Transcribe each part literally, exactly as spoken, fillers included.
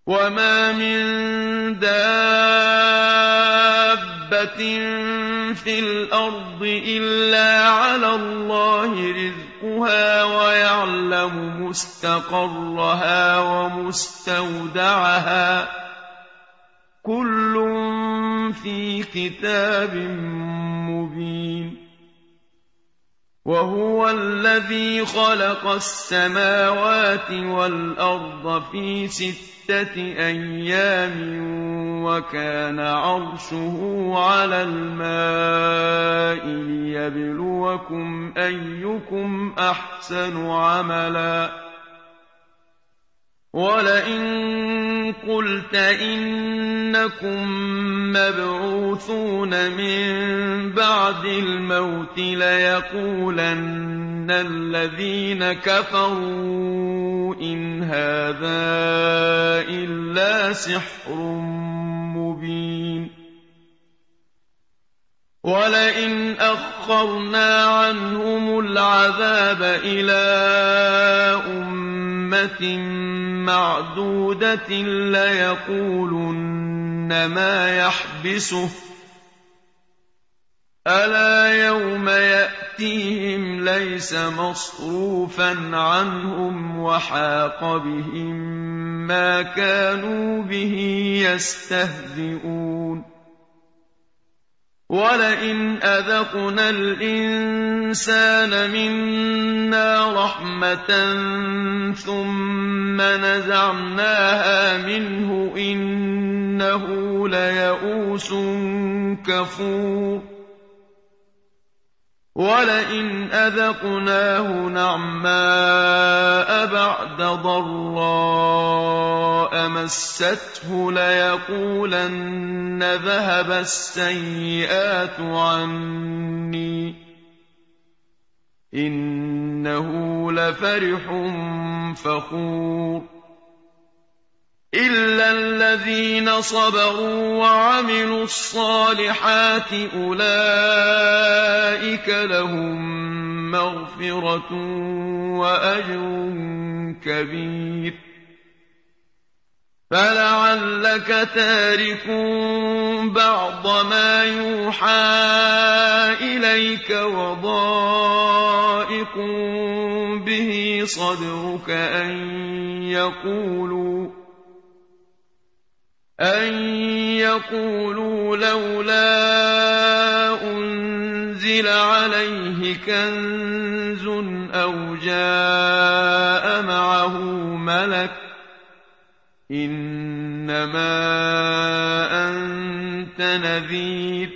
وَمَا مِن دَابَّةٍ فِي الْأَرْضِ إِلَّا عَلَى اللَّهِ رِزْقُهَا وَيَعْلَمُ مُسْتَقَرَّهَا وَمُسْتَوْدَعَهَا ۚ كُلٌّ فِي كِتَابٍ مُّبِينٍ. وَهُوَ الَّذِي خَلَقَ السَّمَاوَاتِ وَالْأَرْضَ فِي سِتَّةِ أَيَّامٍ وَكَانَ عَرْشُهُ عَلَى الْمَاءِ لِيَبْلُوَكُمْ أَيُّكُمْ أَحْسَنُ عَمَلًا ۗ وَلَئِن قُلْتَ إِنَّكُم مَّبْعُوثُونَ مِن بَعْدِ الْمَوْتِ لَيَقُولَنَّ الَّذِينَ كَفَرُوا إِنْ هَٰذَا إِلَّا سِحْرٌ مُّبِينٌ. وَلَئِنْ أَخَّرْنَا عَنْهُمُ الْعَذَابَ إِلَىٰ أُمَّةٍ مَّعْدُودَةٍ لَّيَقُولُنَّ مَا يَحْبِسُهُ ۗ أَلَا يَوْمَ يَأْتِيهِمْ لَيْسَ مَصْرُوفًا عَنْهُمْ وَحَاقَ بِهِم مَّا كَانُوا بِهِ يَسْتَهْزِئُونَ. وَلَئِنْ أَذَقْنَا الْإِنسَانَ مِنَّا رَحْمَةً ثُمَّ نَزَعْنَاهَا مِنْهُ إِنَّهُ لَيَئُوسٌ كَفُورٌ. وَلَئِنْ أَذَقْنَاهُ نَعْمَاءَ بَعْدَ ضَرَّاءَ مَسَّتْهُ لَيَقُولَنَّ ذَهَبَ السَّيِّئَاتُ عَنِّي ۚ إِنَّهُ لَفَرِحٌ فَخُورٌ. إِلَّا الَّذِينَ صَبَرُوا وَعَمِلُوا الصَّالِحَاتِ أُولَٰئِكَ لَهُم مَّغْفِرَةٌ وَأَجْرٌ كَبِيرٌ. فَلَعَلَّكَ تَارِكٌ بَعْضَ مَا يُوحَىٰ إِلَيْكَ وَضَائِقٌ بِهِ صَدْرُكَ أَن يَقُولُوا أَن يَقُولُوا لَوْلَا أُنزِلَ عَلَيْهِ كَنزٌ أَوْ جَاءَ مَعَهُ مَلَكٌ ۚ إِنَّمَا أَنتَ نَذِيرٌ ۚ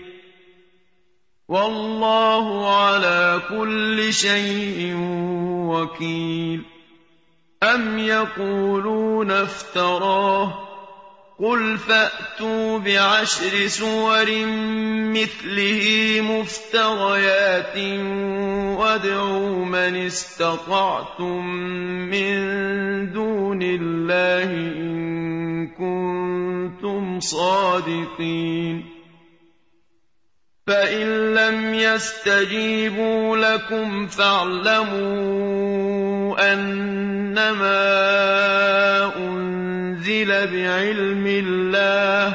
وَاللَّهُ عَلَىٰ كُلِّ شَيْءٍ وَكِيلٌ. أَمْ يَقُولُونَ افْتَرَاهُ ۖ قُلْ فَأْتُوا بِعَشْرِ سُوَرٍ مِّثْلِهِ مُفْتَرَيَاتٍ وَادْعُوا مَنِ اسْتَطَعْتُم مِّن دُونِ اللَّهِ إِن كُنتُمْ صَادِقِينَ. فَإِن لَّمْ يَسْتَجِيبُوا لَكُمْ فَاعْلَمُوا أَنَّمَا أُنزِلَ بِعِلْمِ اللَّهِ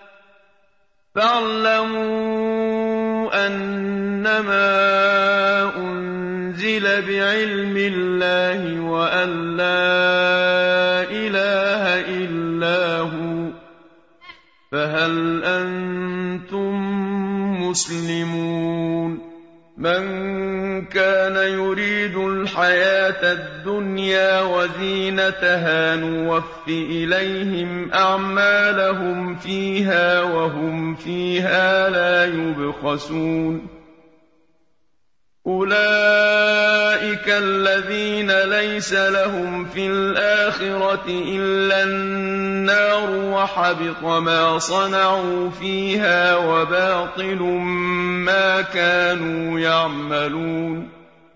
فَاعْلَمُوا أَنَّمَا أُنزِلَ بِعِلْمِ اللَّهِ وَأَن لَّا إِلَٰهَ إِلَّا هُوَ ۖ فَهَلْ أَنتُم مُّسْلِمُونَ. مَن كَانَ يُرِيدُ الْحَيَاةَ الدُّنْيَا وَزِينَتَهَا نُوَفِّ إِلَيْهِمْ أَعْمَالَهُمْ فِيهَا وَهُمْ فِيهَا لَا يُبْخَسُونَ. أُولَٰئِكَ الَّذِينَ لَيْسَ لَهُمْ فِي الْآخِرَةِ إِلَّا النَّارُ وَحَبِطَ مَا صَنَعُوا فِيهَا وَبَاطِلٌ مَّا كَانُوا يَعْمَلُونَ.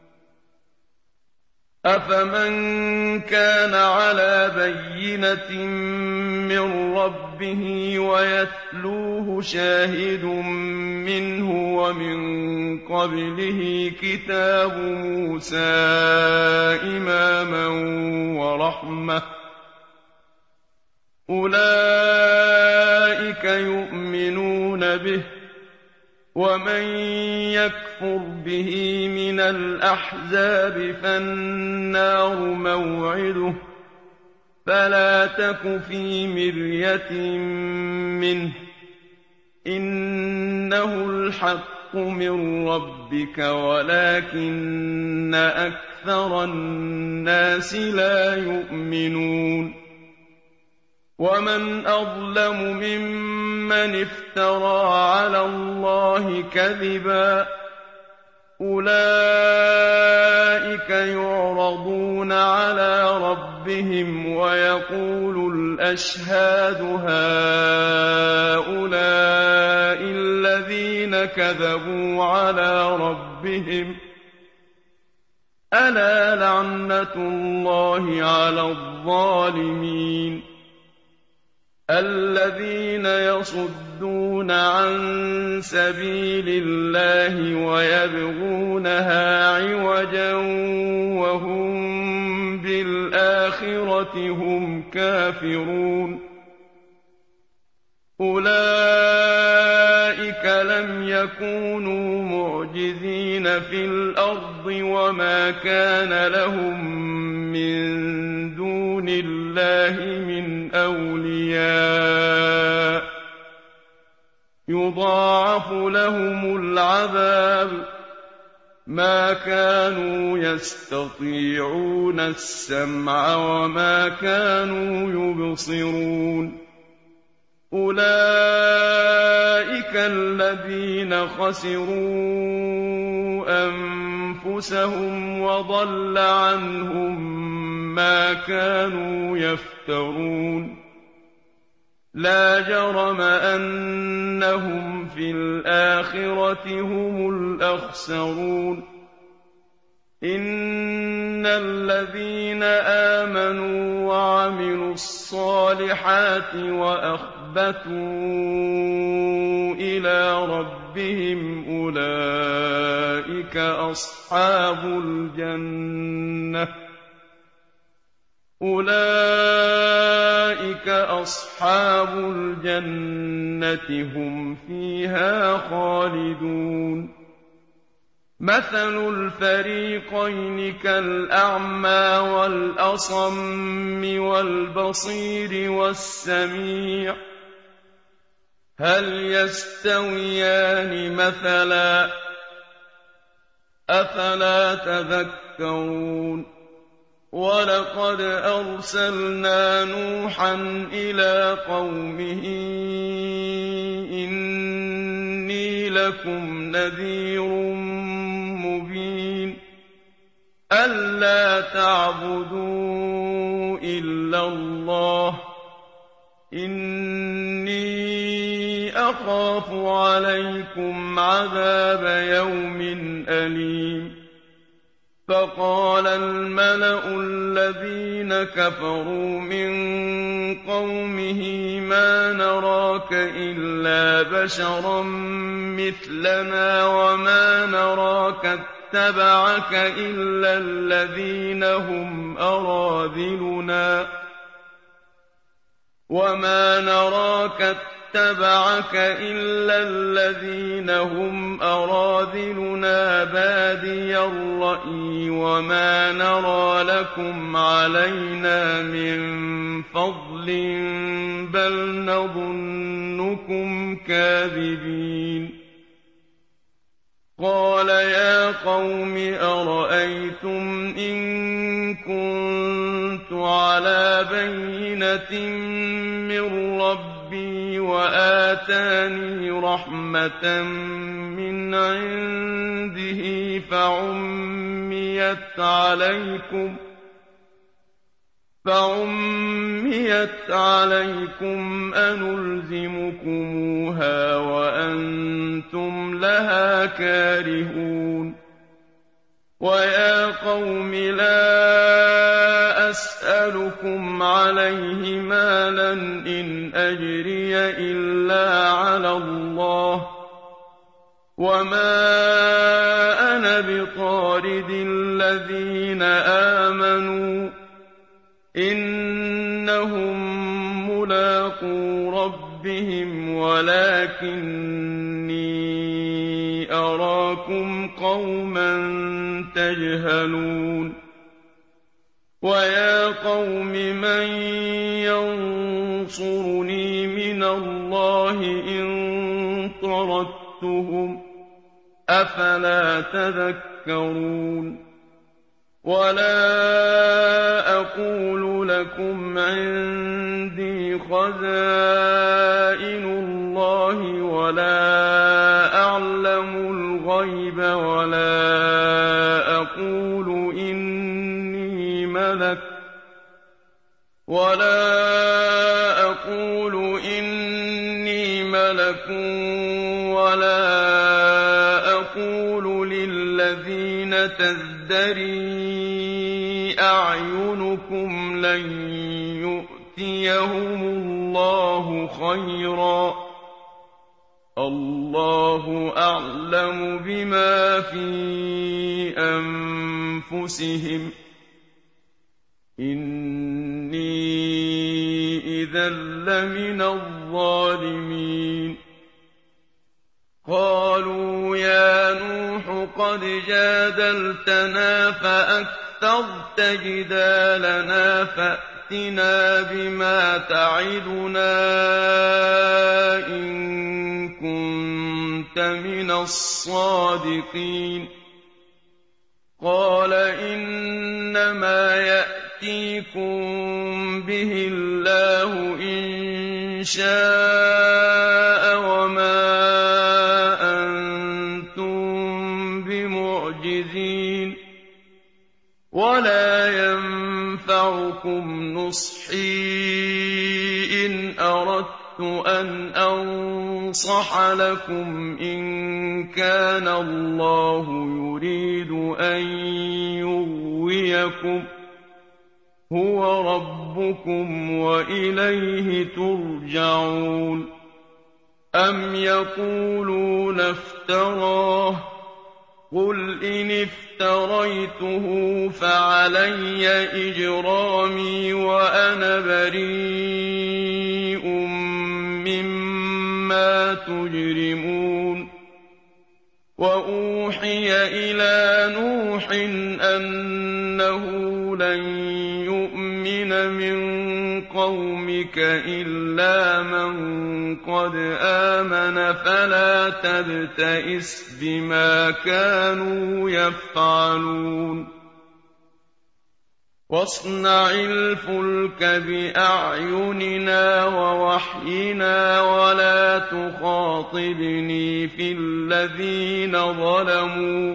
أَفَمَن كَانَ عَلَىٰ بَيِّنَةٍ مِّن رَّبِّهِ وَيَتْلُوهُ شَاهِدٌ مِّنْهُ وَمِن قَبْلِهِ كِتَابُ مُوسَىٰ إِمَامًا وَرَحْمَةً ۚ أولئك يؤمنون به، ومن يكفر به من الأحزاب فالنار موعده، فلا تك في مرية منه، إنه الحق من ربك ولكن أكثر الناس لا يؤمنون. ومن أظلم ممن افترى على الله كذبا، أولئك يعرضون على ربهم ويقول الأشهاد هؤلاء الذين كذبوا على ربهم، ألا لعنة الله على الظالمين. الذين يصدون عن سبيل الله ويبغونها عوجا وهم بالآخرة هم كافرون، أولئك لم يكونوا معجزين في الأرض وما كان لهم من دون الله من أولياء، يضاعف لهم العذاب، ما كانوا يستطيعون السمع وما كانوا يبصرون. أولئك الذين خسروا أنفسهم وضل عنهم ما كانوا يفترون. لا جرم أنهم في الآخرة هم الأخسرون. إن الذين آمنوا وعملوا الصالحات وأخبتوا إلى ربهم أولئك أصحاب الجنة أولئك أصحاب الجنة هم فيها خالدون. مثل الفريقين كالأعمى والأصم والبصير والسميع، هل يستويان مثلا؟ أفلا تذكرون. ولقد أرسلنا نوحا إلى قومه إني لكم نذير مبين، ألا تعبدوا إلا الله، إني أخاف عليكم عذاب يوم أليم. فقال الملأ الذين كفروا من قومه ما نراك إلا بشرا مثلنا وما نراك اتبعك إلا الذين هم أراذلنا وما نراك اتبعك إلا الذين هم أراذلنا بادي الرأي وما نرى لكم علينا من فضل بل نظنكم كاذبين. قال يا قوم أرأيتم إن كنت على بينة من ربي وآتاني رحمة من عنده فعميت عليكم فعميت عليكم أنلزمكموها وأنتم لها كارهون. ويا قوم لا أسألكم عليه مالا إن أجري إلا على الله وما أنا بطارد الذين آمنوا إنهم مُلَاقُو رَبِّهِمْ وَلَٰكِنِّي أَرَاكُمْ قَوْمًا تَجْهَلُونَ وَيَا قَوْمِ مَن يَنصُرُنِي مِنَ اللَّهِ إِن طَرَدتُّهُمْ ۚ أَفَلَا تَذَكَّرُونَ وَلَا أَقُولُ لَكُمْ عِندِي خَزَائِنُ اللَّهِ وَلَا أَعْلَمُ الْغَيْبَ وَلَا أَقُولُ إِنِّي مَلَكٌ وَلَا أَقُولُ إِنِّي مَلَكٌ وَلَا أَقُولُ لِلَّذِينَ تَزْدَرِي أَعْيُنُكُمْ لَن يُؤْتِيَهُمُ اللَّهُ خَيْرًا ۖ اللَّهُ أَعْلَمُ بِمَا فِي أَنفُسِهِمْ ۖ إِنِّي إِذًا لَّمِنَ الظَّالِمِينَ قَالُوا يَا نُوحُ قَدْ جَادَلْتَنَا فَأَكْثَرْتَ جِدَالَنَا فَأْتِنَا بِمَا تَعِدُنَا إِن كُنتَ مِنَ الصَّادِقِينَ قَالَ إِنَّمَا يَأْتِيكُم بِهِ اللَّهُ إِن شَاءَ وَمَا أَنتُم بِمُعْجِزِينَ وَلَا يَنفَعُكُمْ نُصْحِي إِنْ أَرَدتُّ أَنْ أَنصَحَ لَكُمْ إِن كَانَ اللَّهُ يُرِيدُ أَن يُغْوِيَكُمْ هُوَ رَبُّكُمْ وَإِلَيْهِ تُرْجَعُونَ أَمْ يَقُولُونَ افْتَرَاهُ ۖ قُلْ إِنِ افْتَرَيْتُهُ فَعَلَيَّ إِجْرَامِي وَأَنَا بَرِيءٌ مِّمَّا تُجْرِمُونَ وَأُوحِيَ إِلَىٰ نُوحٍ أَنَّهُ لَن يُؤْمِنَ مِن قَوْمِكَ إِلَّا مَن قَدْ آمَنَ فَلَا تَبْتَئِسْ بِمَا كَانُوا يَفْعَلُونَ وَاصْنَعِ الْفُلْكَ بِأَعْيُنِنَا وَوَحْيِنَا وَلَا تُخَاطِبْنِي فِي الَّذِينَ ظَلَمُوا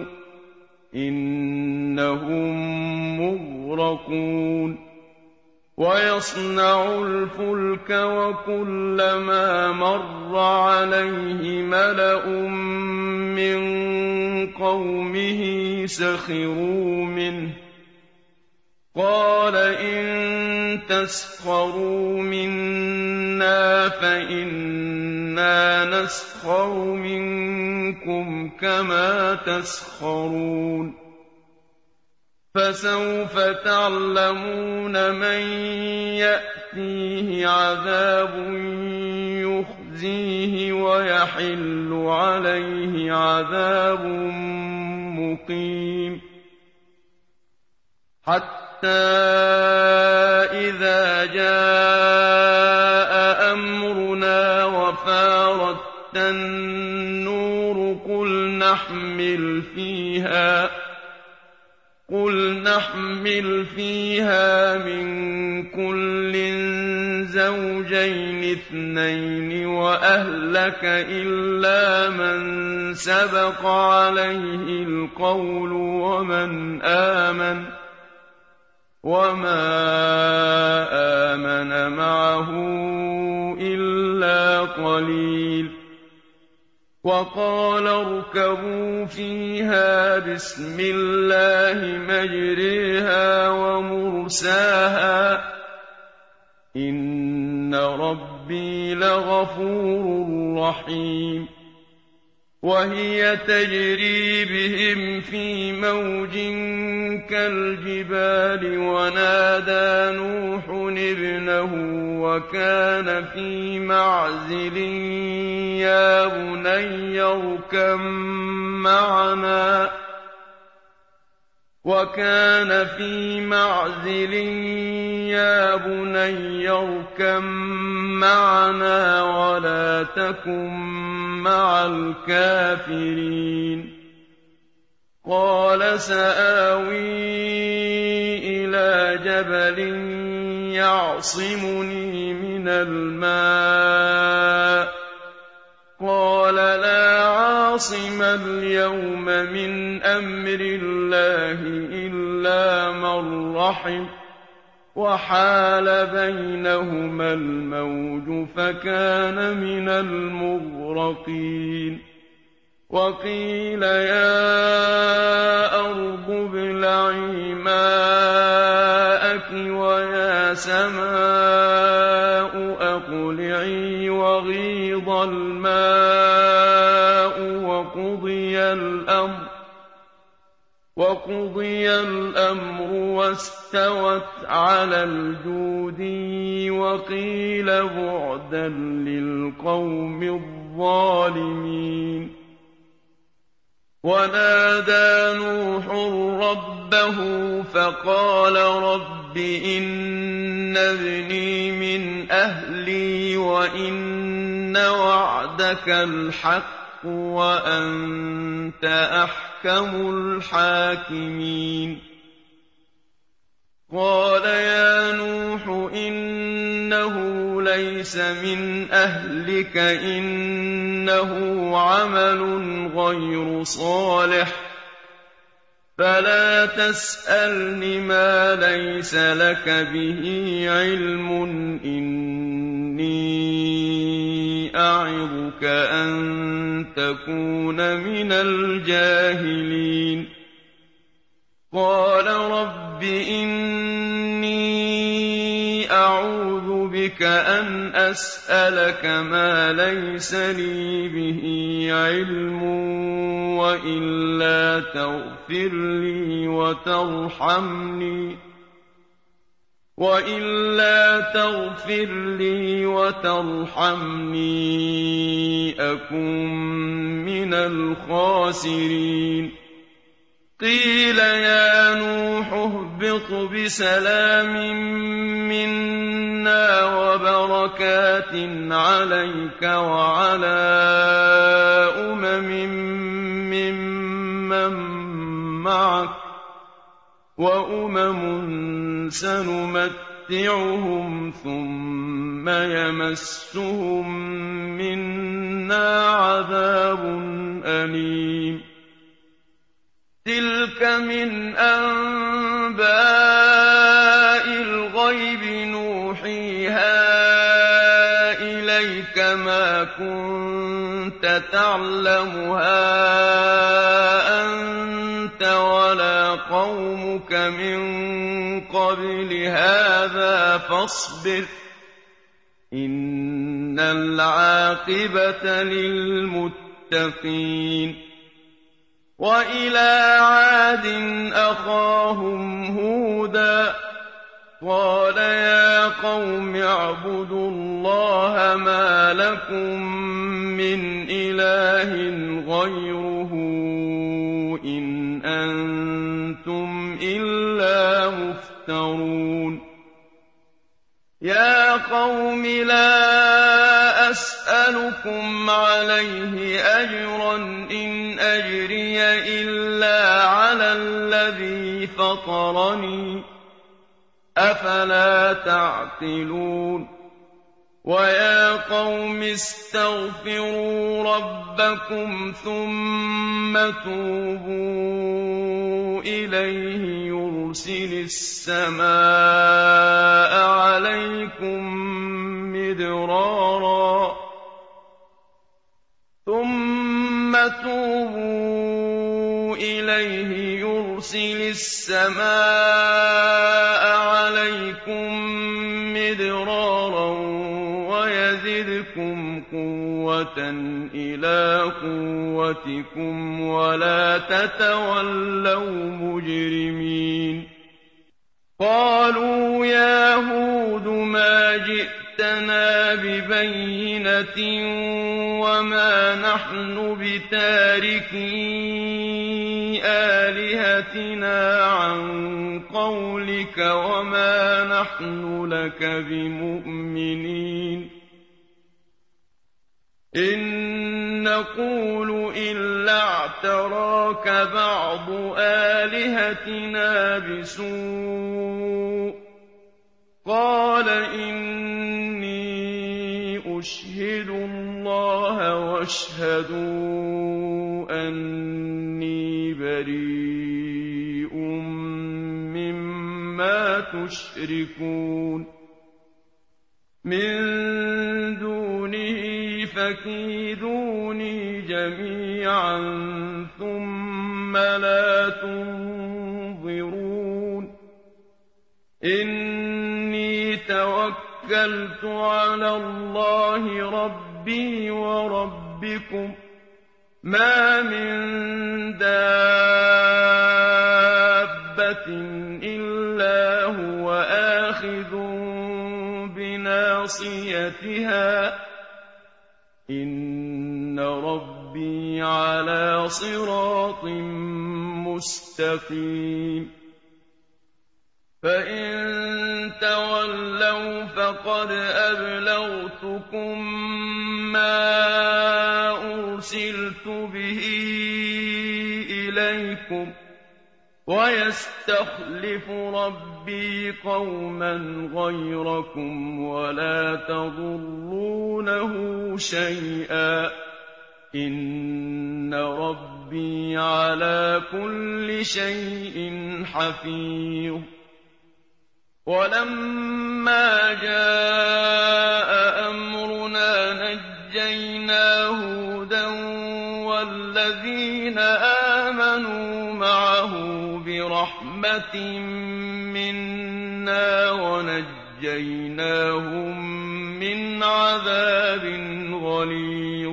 إِنَّهُم مُّغْرَقُونَ وَيَصْنَعُ الْفُلْكَ وَكُلَّمَا مَرَّ عَلَيْهِ مَلَأٌ مِّن قَوْمِهِ سَخِرُوا مِنْهُ قَالَ إِن تَسْخَرُوا مِنَّا فَإِنَّا نَسْخَرُ مِنكُمْ كَمَا تَسْخَرُونَ فَسَوْفَ تَعْلَمُونَ مَن يَأْتِيهِ عَذَابٌ يُخْزِيهِ وَيَحِلُّ عَلَيْهِ عَذَابٌ مُّقِيمٌ حَتَّىٰ إِذَا جَاءَ أَمْرُنَا وَفَارَتِ النُّورُ قُلْ نَحْمِلُ فِيهَا قُلْ نَحْمِلُ فِيهَا مِن كُلٍّ زَوْجَيْنِ اثْنَيْنِ وَأَهْلَكَ إِلَّا مَن سَبَقَ عَلَيْهِ الْقَوْلُ وَمَنْ آمَنَ وَمَا آمَنَ مَعَهُ إِلَّا قَلِيلٌ وَقَالَ ارْكَبُوا فِيهَا بِسْمِ اللَّهِ مَجْرَاهَا وَمُرْسَاهَا ۚ إِنَّ رَبِّي لَغَفُورٌ رَّحِيمٌ وهي تجري بهم في موج كالجبال ونادى نوح ابنه وكان في معزل يا بني اركب معنا وكان في معزل يا بني اركب معنا ولا تكن مع الكافرين قال سآوي إلى جبل يعصمني من الماء قال لا عاصم اليوم من أمر الله إلا من رحم وحال بينهما الموج فكان من المغرقين وقيل يا أرض ابلعي ماءك ويا سماء أقلعي وغيض الماء وقضي الأمر وقضي الأمر واستوت على الجودي وقيل بعدا للقوم الظالمين ونادى نوح ربه فقال رب إن ابني من أهلي وإن وعدك الحق وأنت أحكم الحاكمين قال يا نوح إنه ليس من أهلك إنه عمل غير صالح فلا تسألني ما ليس لك به علم إني أعظك أن تكون من الجاهلين قال رب إني أعوذ بك أن أسألك ما ليس لي به علم وإلا تغفر لي وترحمني وإلا تغفر لي وترحمني أكن من الخاسرين قيل يا نوح اهبط بسلام منا وبركات عليك وعلى أمم ممن معك وأمم سنمتعهم ثم يمسهم منا عذاب أليم تلك من أنباء الغيب نوحيها إليك ما كنت تعلمها أنت ولا قومك من قبل هذا فاصبر إن العاقبة للمتقين وإلى عاد أخاهم هودا قال يا قوم اعبدوا الله ما لكم من إله غيره إن أنتم إلا مفترون يا قوم لا أسألكم عليه أجرا إن أجري إلا على الذي فطرني أفلا تعقلون ويا قوم استغفروا ربكم ثم توبوا إليه يرسل السماء عليكم مدرارا ثم توبوا إليه يرسل السماء عليكم مدرارا يزدكم قوة إلى قوتكم ولا تتولوا مجرمين قالوا يا هود ما جئتنا ببينة وما نحن بتاركي آلهتنا عن قولك وما نحن لك بمؤمنين إن نقول إلا اعتراك بعض آلهتنا بسوء قال إني أشهد الله واشهدوا أني بريء مما تشركون من دونه فكيدوني جميعا ثم لا تنظرون إني توكلت على الله ربي وربكم ما من دابة إلا هو آخذ بناصيتها إن ربي على صراط مستقيم فإن تولوا فقد أبلغتكم ما أرسلت به إليكم ويستخلف ربي قوما غيركم ولا تضرونه شيئا إن ربي على كل شيء حفيظ ولما جاء أمرنا نجينا هودا والذين آمنوا معه برحمة منا ونجيناهم من عذاب غليظ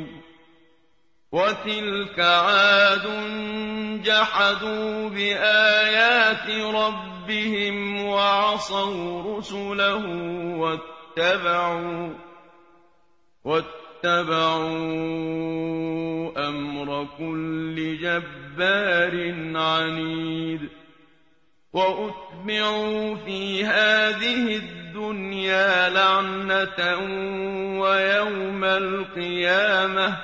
وتلك عاد جحدوا بآيات ربهم وعصوا رسله واتبعوا واتبعوا أمر كل جبار عنيد وأتبعوا في هذه الدنيا لعنة ويوم القيامة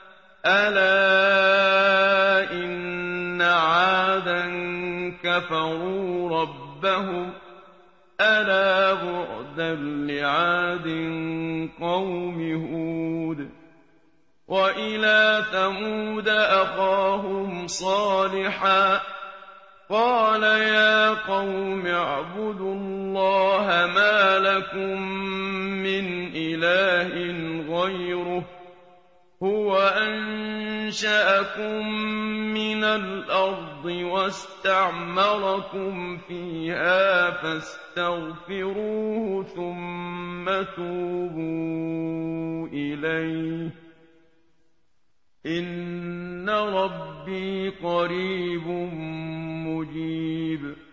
ألا إن عادا كفروا ربهم ألا بعدا لعاد قوم هود وإلى ثمود أخاهم صالحا قال يا قوم اعبدوا الله ما لكم من إله غيره هو أنشأكم من الأرض واستعمركم فيها فاستغفروه ثم توبوا إليه إن ربي قريب مجيب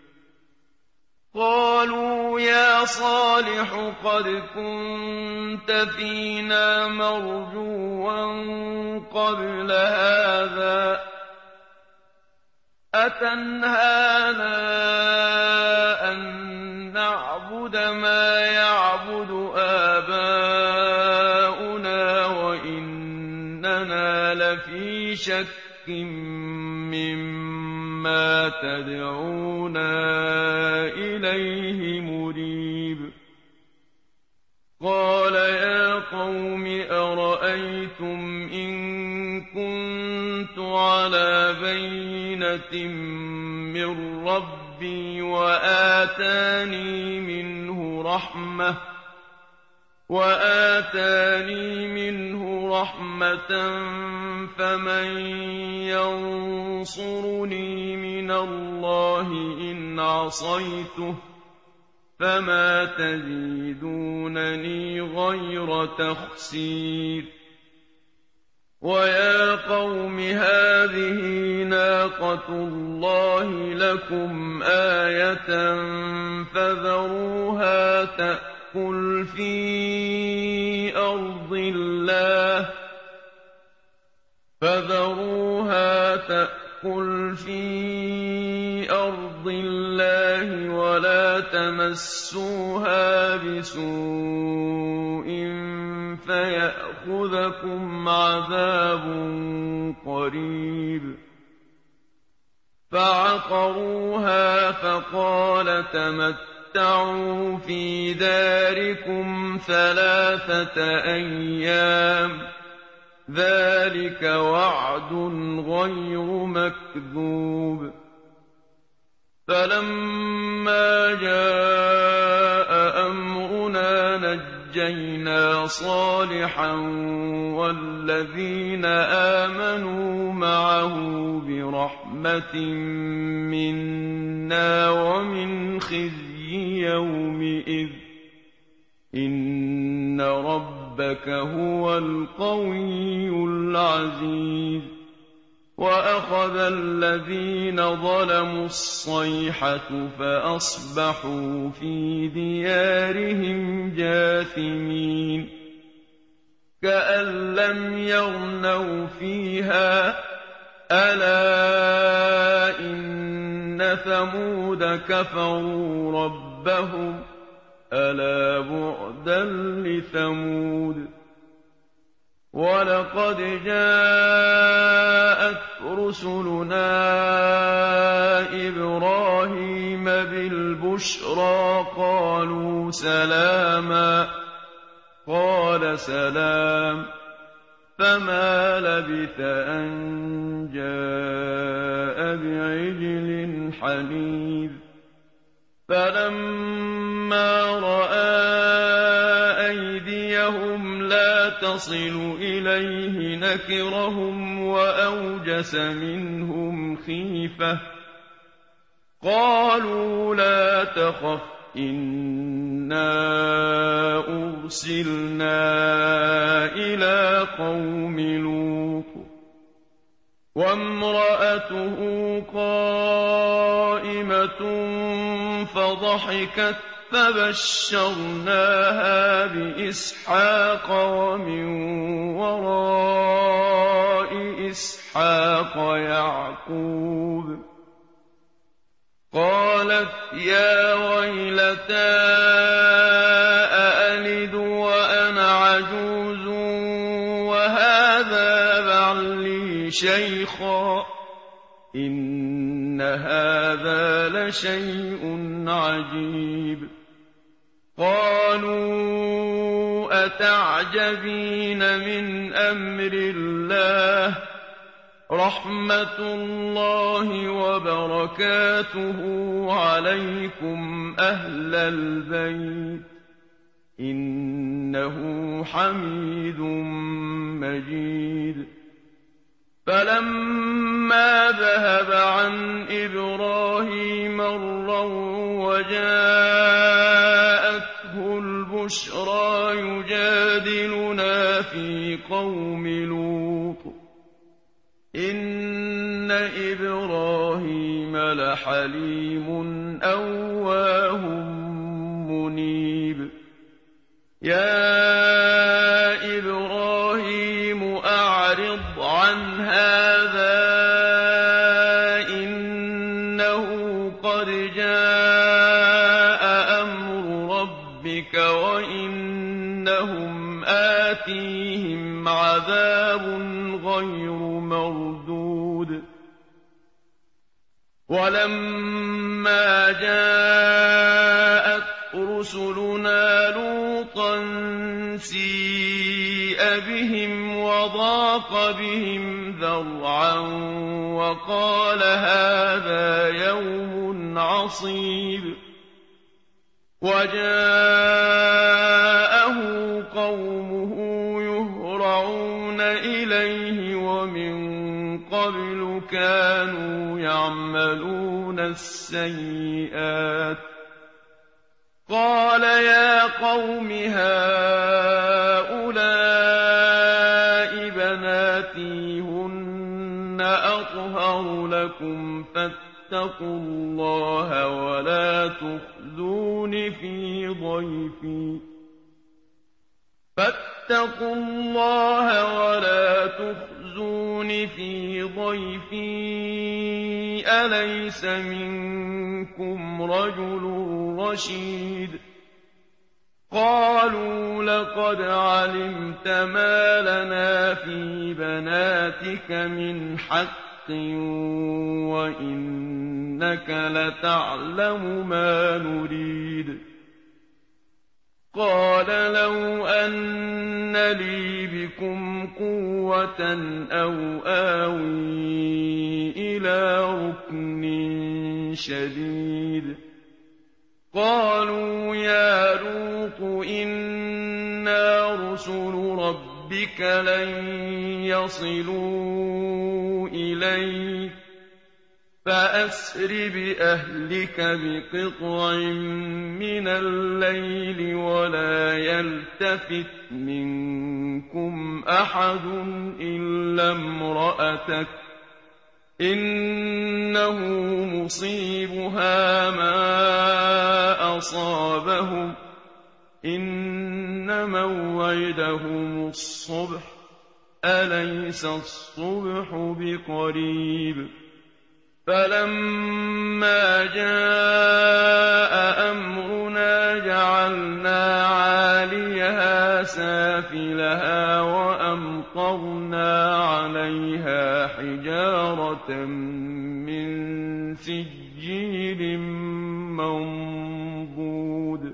قالوا يا صالح قد كنت فينا مرجوا قبل هذا أتنهانا أن نعبد ما يعبد آباؤنا وإننا لفي شك مما تدعونا إليه مريب قال يا قوم أرأيتم إن كنت على بينة من ربي وآتاني منه رحمة وآتاني منه رحمة فمن ينصرني من الله إن عصيته فما تزيدونني غير تخسير ويا قوم هذه ناقة الله لكم آية فذروها تأكل في أرض الله فذروها تأكل في أرض الله ولا تمسوها بسوء فيأخذكم عذاب قريب فعقروها فقال تمتعوا في داركم ثلاثة أيام ذلك وعد غير مكذوب فلما جاء أمرنا نجينا صالحا والذين آمنوا معه برحمة منا ومن خزي يومئذ إن ربك هو القوي العزيز وأخذ الذين ظلموا الصيحة فأصبحوا في ديارهم جاثمين كأن لم يغنوا فيها ألا إن ثمود كفروا ربهم ألا بعدا لثمود ولقد جاءت رسلنا إبراهيم بالبشرى قالوا سلاما قال سلام فما لبث أن جاء بعجل حنيذ فلما رأى أيديهم لا تصل إليه نكرهم وأوجس منهم خيفة قالوا لا تخف إنا أرسلنا إلى قوم لوط وامرأته قائمة فضحكت فبشرناها بإسحاق ومن وراء إسحاق يعقوب قالت يا ويلتى أألد وأنا عجوز وهذا بعلي شيخا إن هذا لشيء عجيب قالوا أتعجبين من أمر الله رحمة الله وبركاته عليكم أهل البيت إنه حميد مجيد فلما ذهب عن إبراهيم الروع وجاءته البشرى يجادلنا في قوم لوط إن إبراهيم لحليم أواه منيب يا إبراهيم أعرض عن هذا إنه قد جاء أمر ربك وإنهم آتيهم عذاب غير مردود ولما جاءت رسلنا لوطا سيء بهم وضاق بهم ذرعا وقال هذا يوم عصيب وجاءه قومه يهرعون إليه ومن قبل كانوا يعملون السيئات قَالَ يَا قَوْمِ هَٰؤُلَاءِ بَنَاتِي هُنَّ أَطْهَرُ لَكُمْ فَاتَّقُوا اللَّهَ وَلَا تُخْزُونِ فِي ضَيْفِي فَاتَّقُوا اللَّهَ وَلَا تُخْزُونِ فِي ضَيْفِي أَلَيْسَ مِنكُمْ رَجُلٌ رَّشِيدٌ قَالُوا لَقَدْ عَلِمْتَ مَا لَنَا فِي بَنَاتِكَ مِنْ حَقٍّ وَإِنَّكَ لَتَعْلَمُ مَا نُرِيدُ قَالَ لَوْ أَنَّ لِي بِكُمْ قُوَّةً أَوْ آوِي إِلَىٰ رُكْنٍ شَدِيدٍ قَالُوا يَا لُوطُ إِنَّا رُسُلُ رَبِّكَ لَن يَصِلُوا إِلَيْكَ فَأَسْرِ بِأَهْلِكَ بِقِطْعٍ مِّنَ اللَّيْلِ وَلَا يَلْتَفِتْ مِنكُمْ أَحَدٌ إِلَّا امْرَأَتَكَ ۖ إِنَّهُ مُصِيبُهَا مَا أَصَابَهُمْ ۚ إِنَّ مَوْعِدَهُمُ الصُّبْحُ ۚ أَلَيْسَ الصُّبْحُ بِقَرِيبٍ فَلَمَّا جَاءَ أَمْرُنَا جَعَلْنَا عَالِيَهَا سَافِلَهَا وَأَمْطَرْنَا عَلَيْهَا حِجَارَةً مِّن سِجِّيلٍ مَّنضُودٍ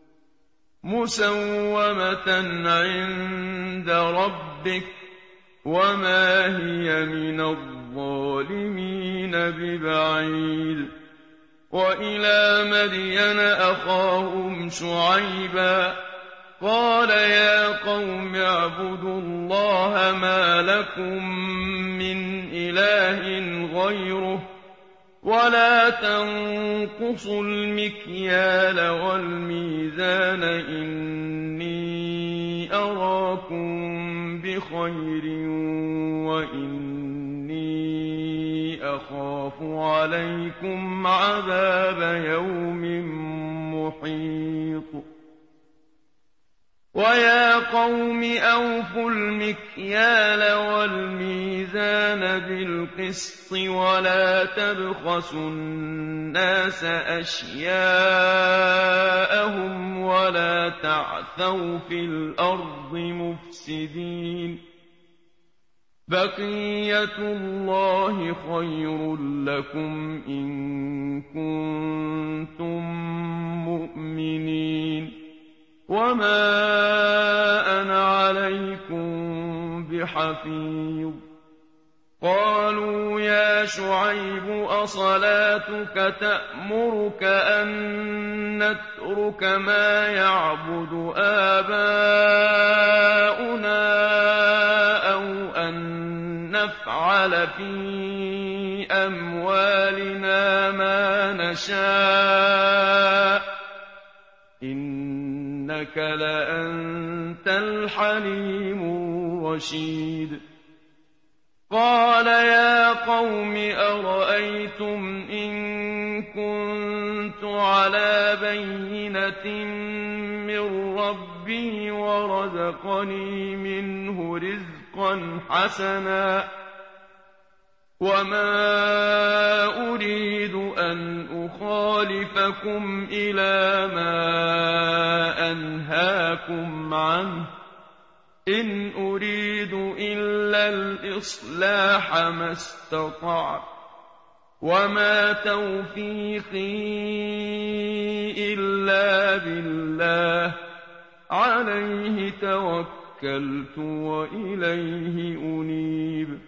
مُّسَوَّمَةً عِندَ رَبِّكَ ۖ وَمَا هِيَ مِنَ الظَّالِمِينَ بِبَعِيدٍ وَإِلَىٰ مَدْيَنَ أَخَاهُمْ شُعَيْبًا ۗ قَالَ يَا قَوْمِ اعْبُدُوا اللَّهَ مَا لَكُم مِّنْ إِلَٰهٍ غَيْرُهُ وَلَا تَنقُصُوا الْمِكْيَالَ وَالْمِيزَانَ ۖ إِنِّي أَرَاكُم بِخَيْرٍ وَإِنِّي أَخَافُ عَلَيْكُمْ عَذَابَ يَوْمٍ مُّحِيطٍ وَيَا قَوْمِ أَوْفُوا الْمِكْيَالَ وَالْمِيزَانَ بِالْقِسْطِ وَلَا تَبْخَسُوا النَّاسَ أَشْيَاءَهُمْ وَلَا تَعْثَوْا فِي الْأَرْضِ مُفْسِدِينَ بَقِيَّتُ اللَّهِ خَيْرٌ لَّكُمْ إِن كُنتُم مُّؤْمِنِينَ وَمَا أَنَا عَلَيْكُم بِحَفِيظٍ قَالُوا يَا شُعَيْبُ أَصَلَاتُكَ تَأْمُرُكَ أَن نَّتْرُكَ مَا يَعْبُدُ آبَاؤُنَا أَوْ أَن نَّفْعَلَ فِي أَمْوَالِنَا مَا نَشَاءُ ۖ إِنَّكَ لَأَنتَ الْحَلِيمُ الرَّشِيدُ قَالَ يَا قَوْمِ أَرَأَيْتُمْ إِن كُنتُ عَلَىٰ بَيِّنَةٍ مِّن رَّبِّي وَرَزَقَنِي مِنْهُ رِزْقًا حَسَنًا وَمَا أُرِيدُ أَنْ أُخَالِفَكُمْ إِلَىٰ مَا أَنْهَاكُمْ عَنْهُ ۚ إِنْ أُرِيدُ إِلَّا الْإِصْلَاحَ مَا اسْتَطَعْتُ ۚ وَمَا تَوْفِيقِي إِلَّا بِاللَّهِ ۚ عَلَيْهِ تَوَكَّلْتُ وَإِلَيْهِ أُنِيبُ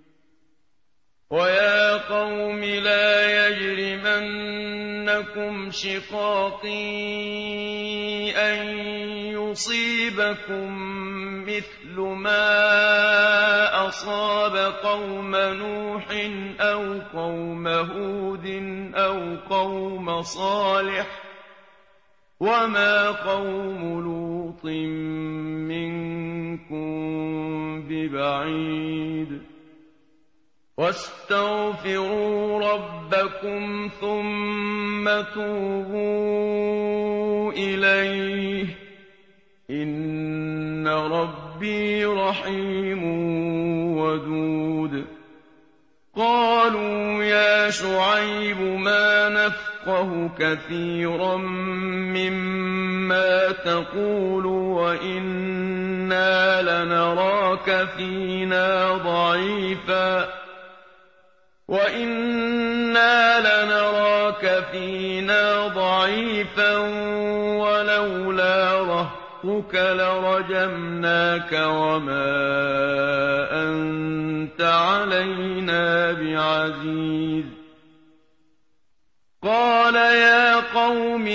وَيَا قَوْمِ لَا يَجْرِمَنَّكُمْ شِقَاقِي أَن يُصِيبَكُم مِّثْلُ مَا أَصَابَ قَوْمَ نُوحٍ أَوْ قَوْمَ هُودٍ أَوْ قَوْمَ صَالِحٍ ۚ وَمَا قَوْمُ لُوطٍ مِّنكُم بِبَعِيدٍ وَاسْتَغْفِرُوا رَبَّكُمْ ثُمَّ تُوبُوا إِلَيْهِ ۚ إِنَّ رَبِّي رَحِيمٌ وَدُودٌ قَالُوا يَا شُعَيْبُ مَا نَفْقَهُ كَثِيرًا مِّمَّا تَقُولُ وَإِنَّا لَنَرَاكَ فِينَا ضَعِيفًا وَإِنَّا لَنَرَاكَ فِينَا ضَعِيفًا وَلَوْلَا رَهْطُكَ لَرَجَمْنَاكَ وَمَا أَنتَ عَلَيْنَا بِعَزِيزٍ قَالَ يَا قَوْمِ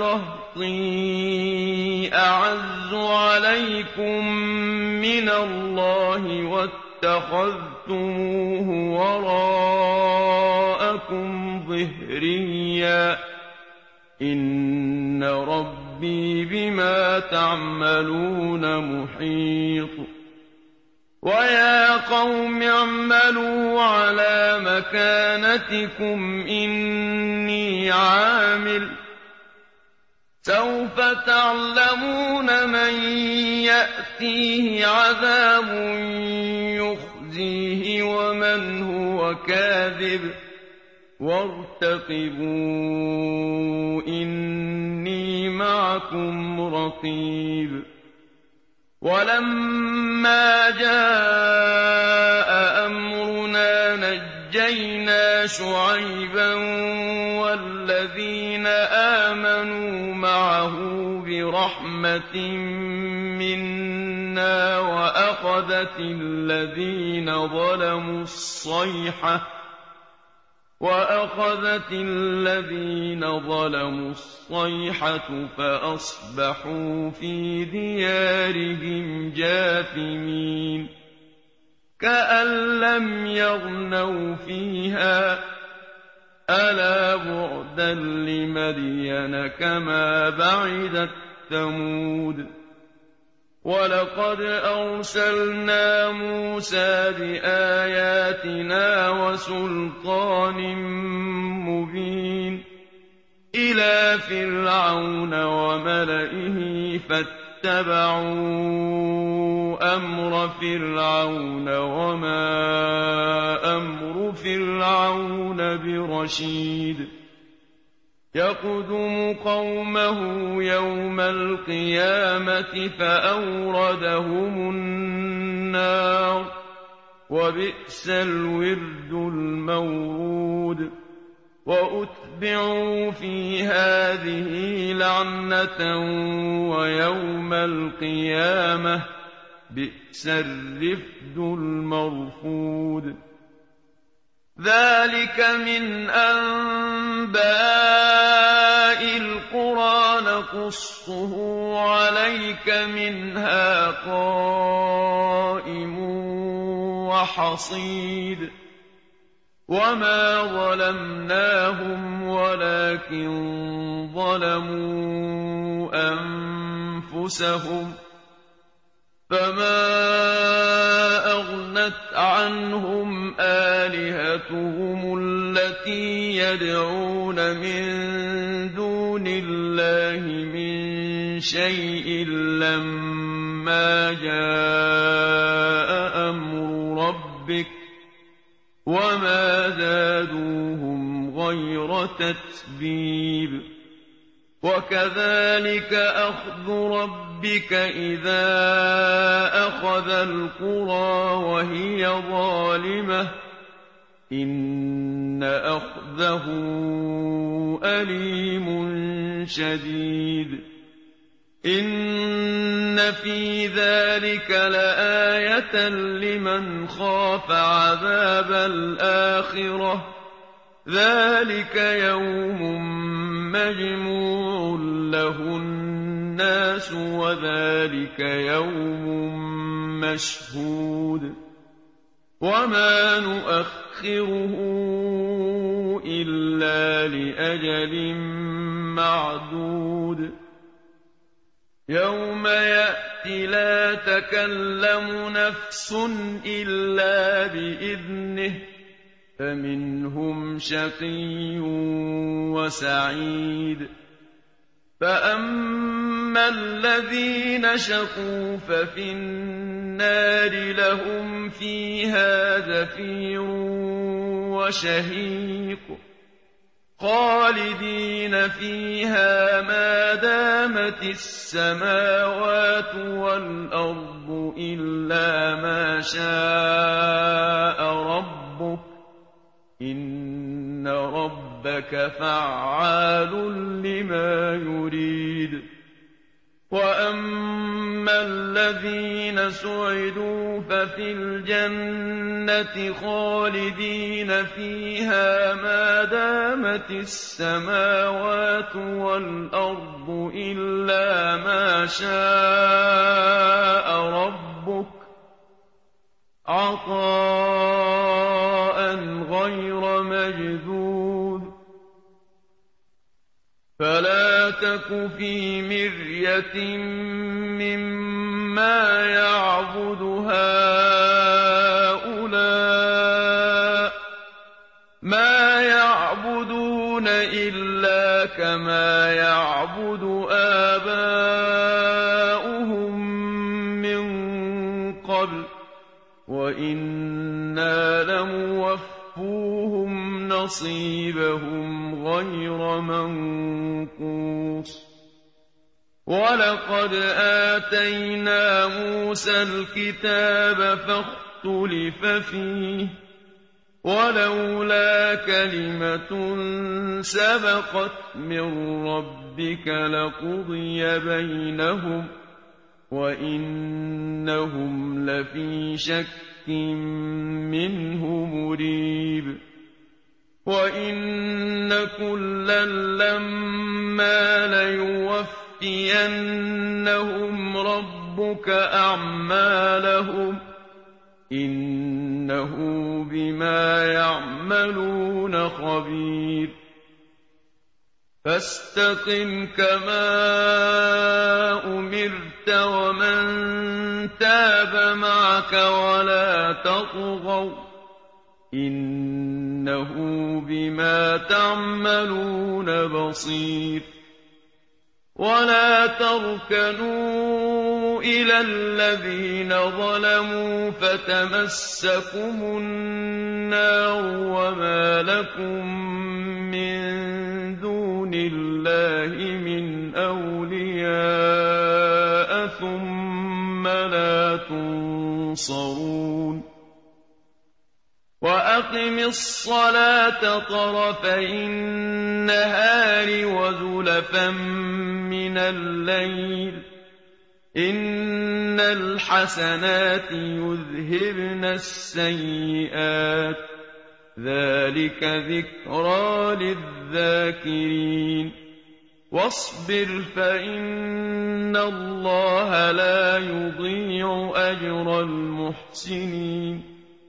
أَرَهْطِي أَعَزُّ عَلَيْكُم مِّنَ اللَّهِ وَاتَّخَذْتُمُوهُ وَرَاءَكُمْ ظِهْرِيًّا ۖ إِنَّ رَبِّي بِمَا تَعْمَلُونَ مُحِيطٌ وَيَا قَوْمِ اعْمَلُوا عَلَىٰ مَكَانَتِكُمْ إِنِّي عَامِلٌ ۖ سَوْفَ تَعْلَمُونَ مَن يَأْتِيهِ عَذَابٌ يُخْزِيهِ وَمَنْ هُوَ كَاذِبٌ ۖ وَارْتَقِبُوا إِنِّي مَعَكُمْ رَقِيبٌ وَلَمَّا جَاءَ أَمْرُنَا نَجَّيْنَا شُعَيْبًا وَالَّذِينَ آمَنُوا مَعَهُ بِرَحْمَةٍ مِّنَّا وَأَخَذَتِ الَّذِينَ ظَلَمُوا الصَّيْحَةُ وَأَخَذَتِ الَّذِينَ ظَلَمُوا الصَّيْحَةُ فَأَصْبَحُوا فِي دِيَارِهِمْ جَاثِمِينَ كَأَن لَّمْ يَغْنَوْا فِيهَا ۗ أَلَا بُعْدًا لِّمَدْيَنَ كَمَا بَعِدَتْ ثَمُودُ وَلَقَدْ أَرْسَلْنَا مُوسَىٰ بِآيَاتِنَا وَسُلْطَانٍ مُّبِينٍ إِلَىٰ فِرْعَوْنَ وَمَلَئِهِ فَاتَّبَعُوا أَمْرَ فِرْعَوْنَ وَمَا أَمْرُ فِرْعَوْنَ بِرَشِيدٍ يَقْدُمُ قَوْمَهُ يَوْمَ الْقِيَامَةِ فَأَوْرَدَهُمُ النَّارَ ۖ وَبِئْسَ الْوِرْدُ الْمَوْرُودُ وَأُتْبِعُوا فِي هَٰذِهِ لَعْنَةً وَيَوْمَ الْقِيَامَةِ بِئْسَ الرِّفْدُ الْمَرْفُودُ ذَٰلِكَ مِنْ أَنبَاءِ الْقُرَىٰ نَقُصُّهُ عَلَيْكَ ۖ مِنْهَا قَائِمٌ وَحَصِيدٌ وَمَا ظَلَمْنَاهُمْ وَلَٰكِن ظَلَمُوا أَنفُسَهُمْ ۖ فَمَا أَغْنَتْ عَنْهُمْ آلِهَتُهُمُ الَّتِي يَدْعُونَ مِن دُونِ اللَّهِ مِن شَيْءٍ لَّمَّا جَاءَ أَمْرُ رَبِّكَ ۖ وَمَا زَادُوهُمْ غَيْرَ تَتْبِيبٍ وَكَذَٰلِكَ أَخْذُ رَبِّكَ إِذَا أَخَذَ الْقُرَىٰ وَهِيَ ظَالِمَةٌ ۚ إِنَّ أَخْذَهُ أَلِيمٌ شَدِيدٌ إِنَّ فِي ذَٰلِكَ لَآيَةً لِّمَنْ خَافَ عَذَابَ الْآخِرَةِ ۚ ذَٰلِكَ يَوْمٌ مَّجْمُوعٌ لَّهُ النَّاسُ وَذَٰلِكَ يَوْمٌ مَّشْهُودٌ وَمَا نُؤَخِّرُهُ إِلَّا لِأَجَلٍ مَّعْدُودٍ يوم يأت لا تكلم نفس إلا بإذنه فمنهم شقي وسعيد فأما الذين شقوا ففي النار لهم فيها زفير وشهيق خالدين فيها ما دامت السماوات والأرض إلا ما شاء ربك إن ربك فعال لما يريد وأما الذين سعدوا ففي الجنة خالدين فيها ما دامت السماوات والأرض إلا ما شاء ربك عطاء غير مجذوذ فلا تك في مرية مما يعبد هؤلاء ما يعبدون إلا كما يعبد آباؤهم من قبل وإنا لموفوهم نصيبهم غير منقوص ولقد آتينا موسى الكتاب فاختلف فيه ولولا كلمة سبقت من ربك لقضي بينهم وإنهم لفي شك منه مريب وإن كلا لما ليوفينهم ربك أعمالهم إنه بما يعملون خبير فاستقم كما أمرت ومن تاب معك ولا تطغوا إنه بما تعملون بصير ولا تركنوا إلى الذين ظلموا فتمسكم النار وما لكم من دون الله من أولياء ثم لا تنصرون وأقم الصلاة طرفي النهار وزلفا من الليل إن الحسنات يذهبن السيئات ذلك ذكرى للذاكرين واصبر فإن الله لا يضيع أجر المحسنين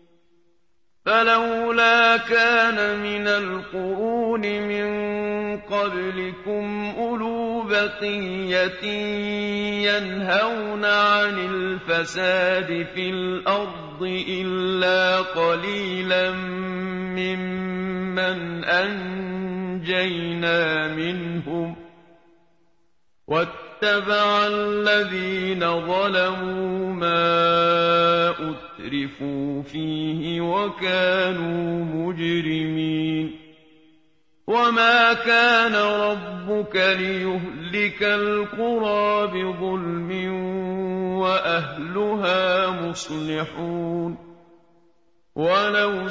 فلولا كان من القرون من قبلكم أولو بقية ينهون عن الفساد في الأرض إلا قليلا ممن أنجينا منهم واتبع الذين ظلموا ما أترفوا فيه وكانوا مجرمين وما كان ربك ليهلك القرى بظلم وأهلها مصلحون ولو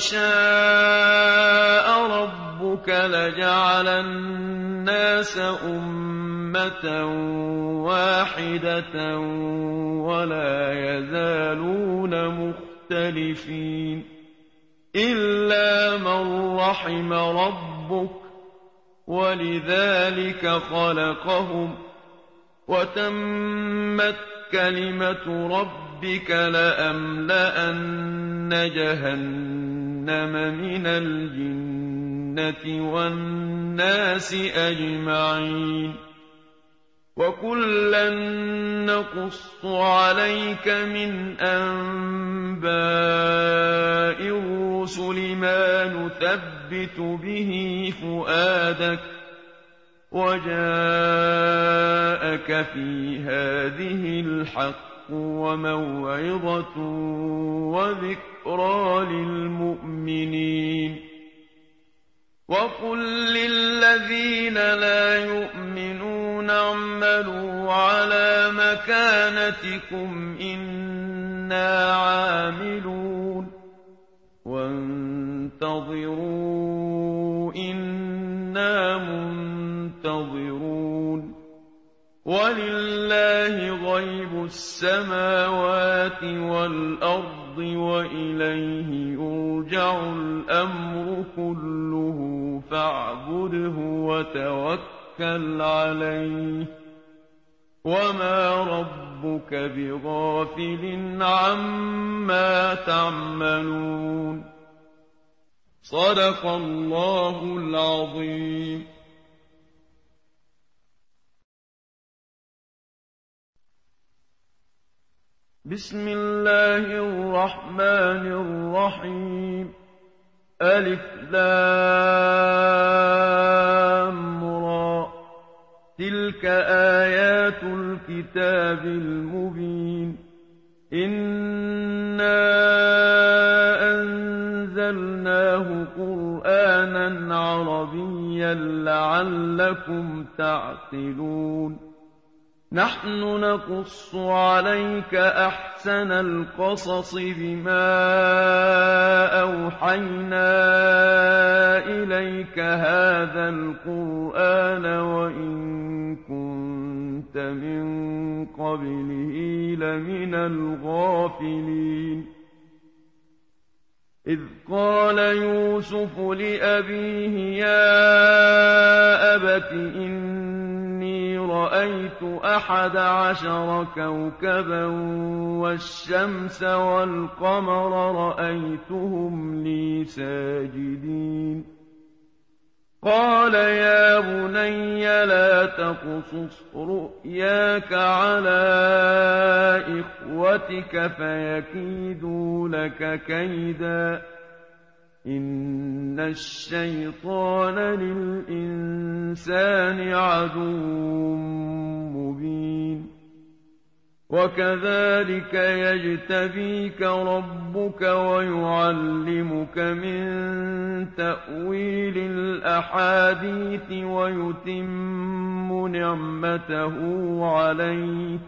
شاء ربك لجعل الناس أمة واحدة ولا يزالون مختلفين إلا من رحم ربك ولذلك خلقهم وتمت كلمة ربك لأملأن جهنم من الجنة والناس أجمعين وَكُلًّا نَّقُصُّ عَلَيْكَ مِنْ أَنبَاءِ الرُّسُلِ مَا نُثَبِّتُ بِهِ فُؤَادَكَ ۖ وَجَاءَكَ فِي هَٰذِهِ الْحَقُّ وَمَوْعِظَةٌ وَذِكْرَىٰ لِلْمُؤْمِنِينَ وَقُل لِّلَّذِينَ لَا يُؤْمِنُونَ اعْمَلُوا عَلَىٰ مَكَانَتِكُمْ إِنَّا عَامِلُونَ وَانتَظِرُوا إِنَّا مُنتَظِرُونَ وَلِلَّهِ غَيْبُ السَّمَاوَاتِ وَالْأَرْضِ وَإِلَيْهِ يُرْجَعُ الْأَمْرُ كُلُّهُ فَاعْبُدْهُ وَتَوَكَّلْ عَلَيْهِ ۚ وَمَا رَبُّكَ بِغَافِلٍ عَمَّا تَعْمَلُونَ. صدق الله العظيم. بسم الله الرحمن الرحيم. ألف لام را، تلك آيات الكتاب المبين. إنا أنزلناه قرآنا عربيا لعلكم تعقلون. نحن نقص عليك أحسن القصص بما أوحينا إليك هذا القرآن وإن كنت من قبله لمن الغافلين. إذ قال يوسف لأبيه يا أبت إني رأيت أحد عشر كوكبا والشمس والقمر رأيتهم لي ساجدين. قال يا بني لا تقصص رؤياك على إخوتك فيكيدوا لك كيدا إن الشيطان للإنسان عدو مبين. وكذلك يجتبيك ربك ويعلمك من تأويل الأحاديث ويتم نعمته عليك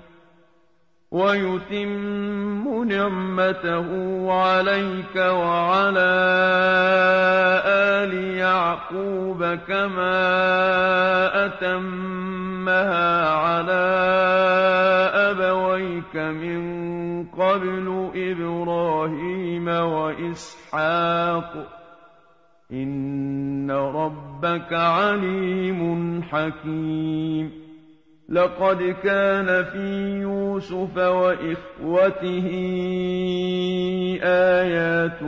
ويتم نعمته عليك وعلى آل يعقوب كما أتمها على أبويك من قبل إبراهيم وإسحاق إن ربك عليم حكيم. لقد كان في يوسف وإخوته آيات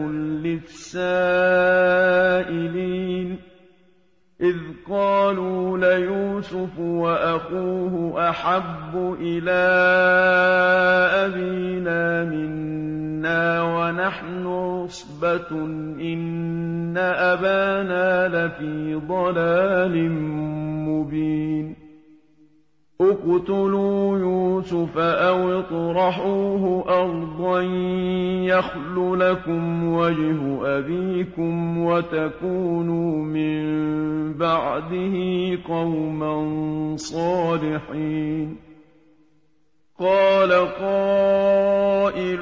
للسائلين إذ قالوا ليوسف وأخوه أحب إلى أبينا منا ونحن عصبة إن أبانا لفي ضلال مبين. اقتلوا يوسف أو اطرحوه أرضا يخل لكم وجه أبيكم وتكونوا من بعده قوما صالحين. قال قائل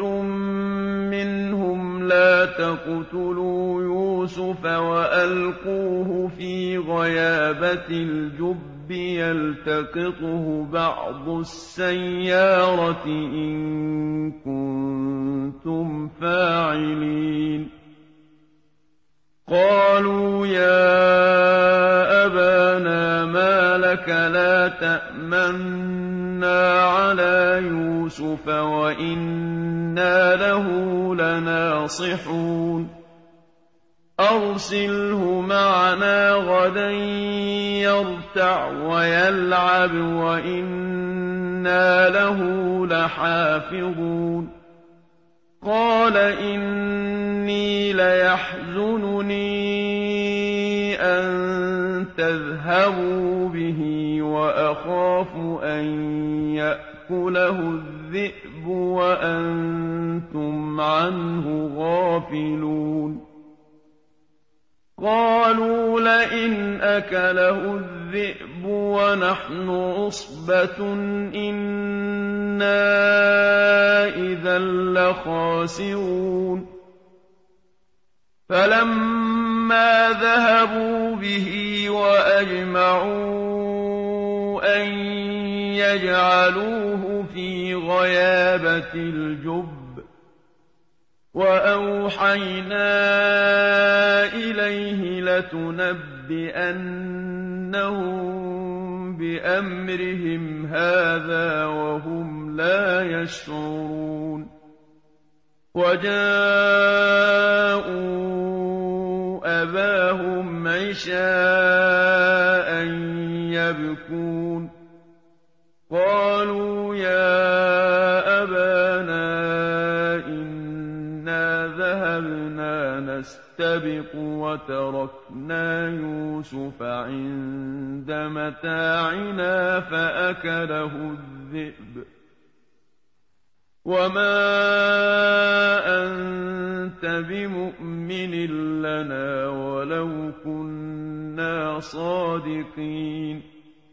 منهم لا تقتلوا يوسف وألقوه في غيابة الجب يلتقطه بعض السيارة إن كنتم فاعلين. قالوا يا أبانا ما لك لا تأمنا على يوسف وإنا له لناصحون. أَرْسِلْهُ مَعَنَا غَدًا يَرْتَعْ وَيَلْعَبْ وَإِنَّا لَهُ لَحَافِظُونَ قَالَ إِنِّي لَيَحْزُنُنِي أَن تَذْهَبُوا بِهِ وَأَخَافُ أَن يَأْكُلَهُ الذِّئْبُ وَأَنتُمْ عَنْهُ غَافِلُونَ قَالُوا لَئِنْ أَكَلَهُ الذِّئْبُ وَنَحْنُ عُصْبَةٌ إِنَّا إِذًا لَّخَاسِرُونَ فَلَمَّا ذَهَبُوا بِهِ وَأَجْمَعُوا أَن يَجْعَلُوهُ فِي غَيَابَتِ الْجُبِّ وَأَوْحَيْنَا إِلَيْهِ لَتُنَبِّئَنَّهُم بِأَمْرِهِمْ هَٰذَا وَهُمْ لَا يَشْعُرُونَ وَجَاءُوا أَبَاهُمْ عِشَاءً يَبْكُونَ قَالُوا يَا أَبَانَا إِنَّا ذَهَبْنَا نَسْتَبِقُ وَتَرَكْنَا يُوسُفَ عِندَ مَتَاعِنَا فَأَكَلَهُ الذِّئْبُ وَمَا أَنتَ بِمُؤْمِنٍ لَّنَا وَلَوْ كُنَّا صَادِقِينَ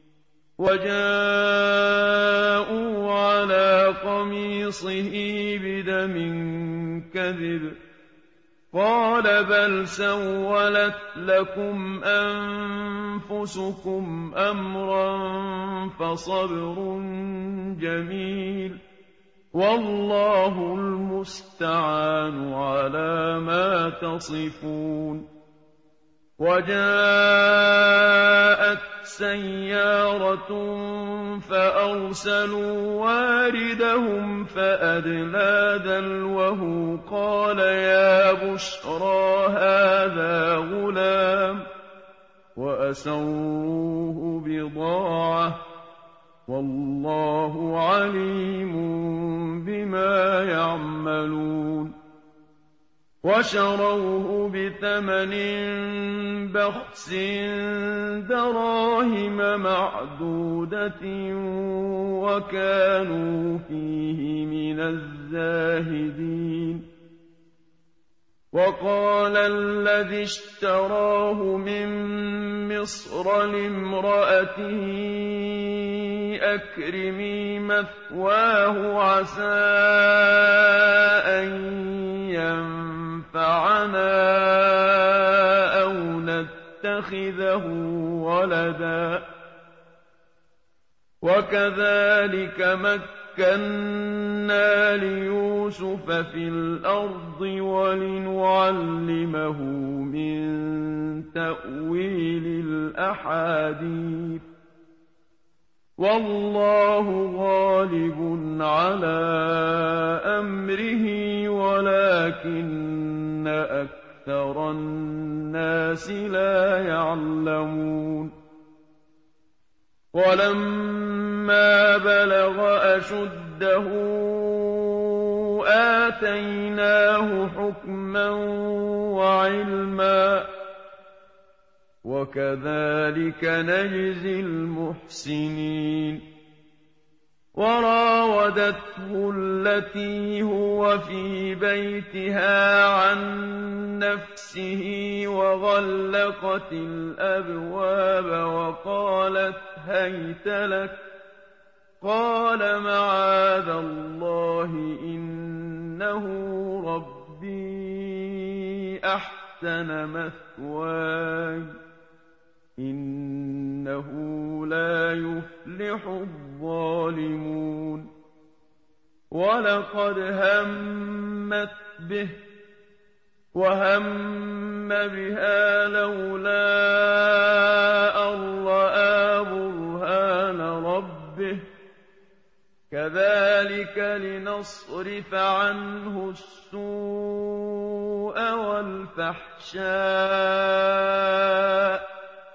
وَجَاءُوا عَلَىٰ قَمِيصِهِ بِدَمٍ كَذِبٍ قَالَ بَلْ سَوَّلَتْ لَكُمْ أَنفُسُكُمْ أَمْرًا فَصَبْرٌ جَمِيلٌ وَاللَّهُ الْمُسْتَعَانُ عَلَىٰ مَا تَصِفُونَ وَجَاءَتْ سَيَّارَةٌ فَأَرْسَلُوا وَارِدَهُمْ فَأَدْلَىٰ دَلْوَهُ قَالَ يَا بُشْرَىٰ هَٰذَا غُلَامٌ وَأَسَرُّوهُ بِضَاعَةً وَاللَّهُ عَلِيمٌ بِمَا يَعْمَلُونَ وَشَرَوْهُ بِثَمَنٍ بَخْسٍ دَرَاهِمَ مَعْدُودَةٍ وَكَانُوا فِيهِ مِنَ الزَّاهِدِينَ وَقَالَ الَّذِي اشْتَرَاهُ مِن مِّصْرَ لِامْرَأَتِهِ أَكْرِمِي مَثْوَاهُ عَسَىٰ أَن يَنفَعَنَا أَوْ نَتَّخِذَهُ وَلَدًا وَكَذَٰلِكَ مَكَّنَّا لِيُوسُفَ فِي الْأَرْضِ وَلِنُعَلِّمَهُ مِن تَأْوِيلِ الْأَحَادِيثِ وَاللَّهُ غَالِبٌ عَلَىٰ أَمْرِهِ وَلَٰكِنَّ أَكْثَرَ النَّاسِ لَا يَعْلَمُونَ وَلَمَّا بَلَغَ أَشُدَّهُ آتَيْنَاهُ حُكْمًا وَعِلْمًا ۚ وَكَذَٰلِكَ نَجْزِي الْمُحْسِنِينَ وَرَاوَدَتْهُ الَّتِي هُوَ فِي بَيْتِهَا عَن نَّفْسِهِ وَغَلَّقَتِ الْأَبْوَابَ وَقَالَتْ هَيْتَ لَكَ ۚ قَالَ مَعَاذَ اللَّهِ إِنَّهُ رَبِّي أَحْسَنَ مَثْوَايَ ۖ إِنَّهُ لَا يُفْلِحُ الظَّالِمُونَ وَلَقَدْ هَمَّتْ بِهِ وَهَمَّ بِهَا لَوْلَا أَن رَّأَىٰ بُرْهَانَ رَبِّهِ ۚ كَذَٰلِكَ لِنَصْرِفَ عَنْهُ السُّوءَ وَالْفَحْشَاءِ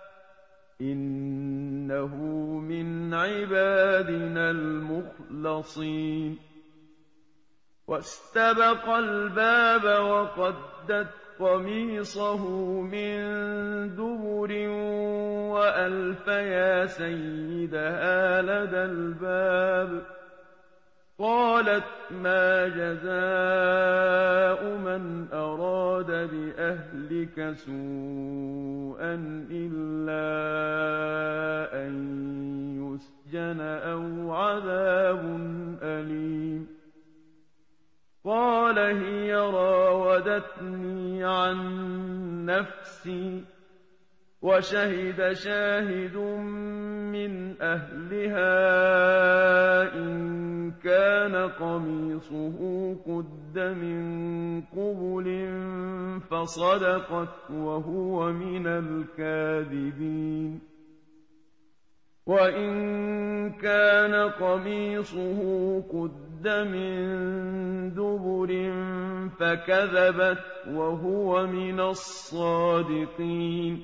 إِنَّهُ مِنْ عِبَادِنَا الْمُخْلَصِينَ وَاسْتَبَقَ الْبَابَ وَقَدَّتْ قَمِيصَهُ مِن دُبُرٍ وَأَلْفَ يَا سَيِّدَهَا لَدَى الْبَابِ قَالَتْ مَا جَزَاءُ مَنْ أَرَادَ بِأَهْلِكَ سُوءًا إِلَّا أَن يُسْجَنَ أَوْ عَذَابٌ أَلِيمٌ قَالَ هِيَ رَاوَدَتْنِي عَن نَّفْسِي وَشَهِدَ شَاهِدٌ مِّنْ أَهْلِهَا إِن كَانَ قَمِيصُهُ قُدَّ مِن قُبُلٍ فَصَدَقَتْ وَهُوَ مِنَ الْكَاذِبِينَ وَإِن كَانَ قَمِيصُهُ قُدَّ مِن دُبُرٍ فَكَذَبَتْ وَهُوَ مِنَ الصَّادِقِينَ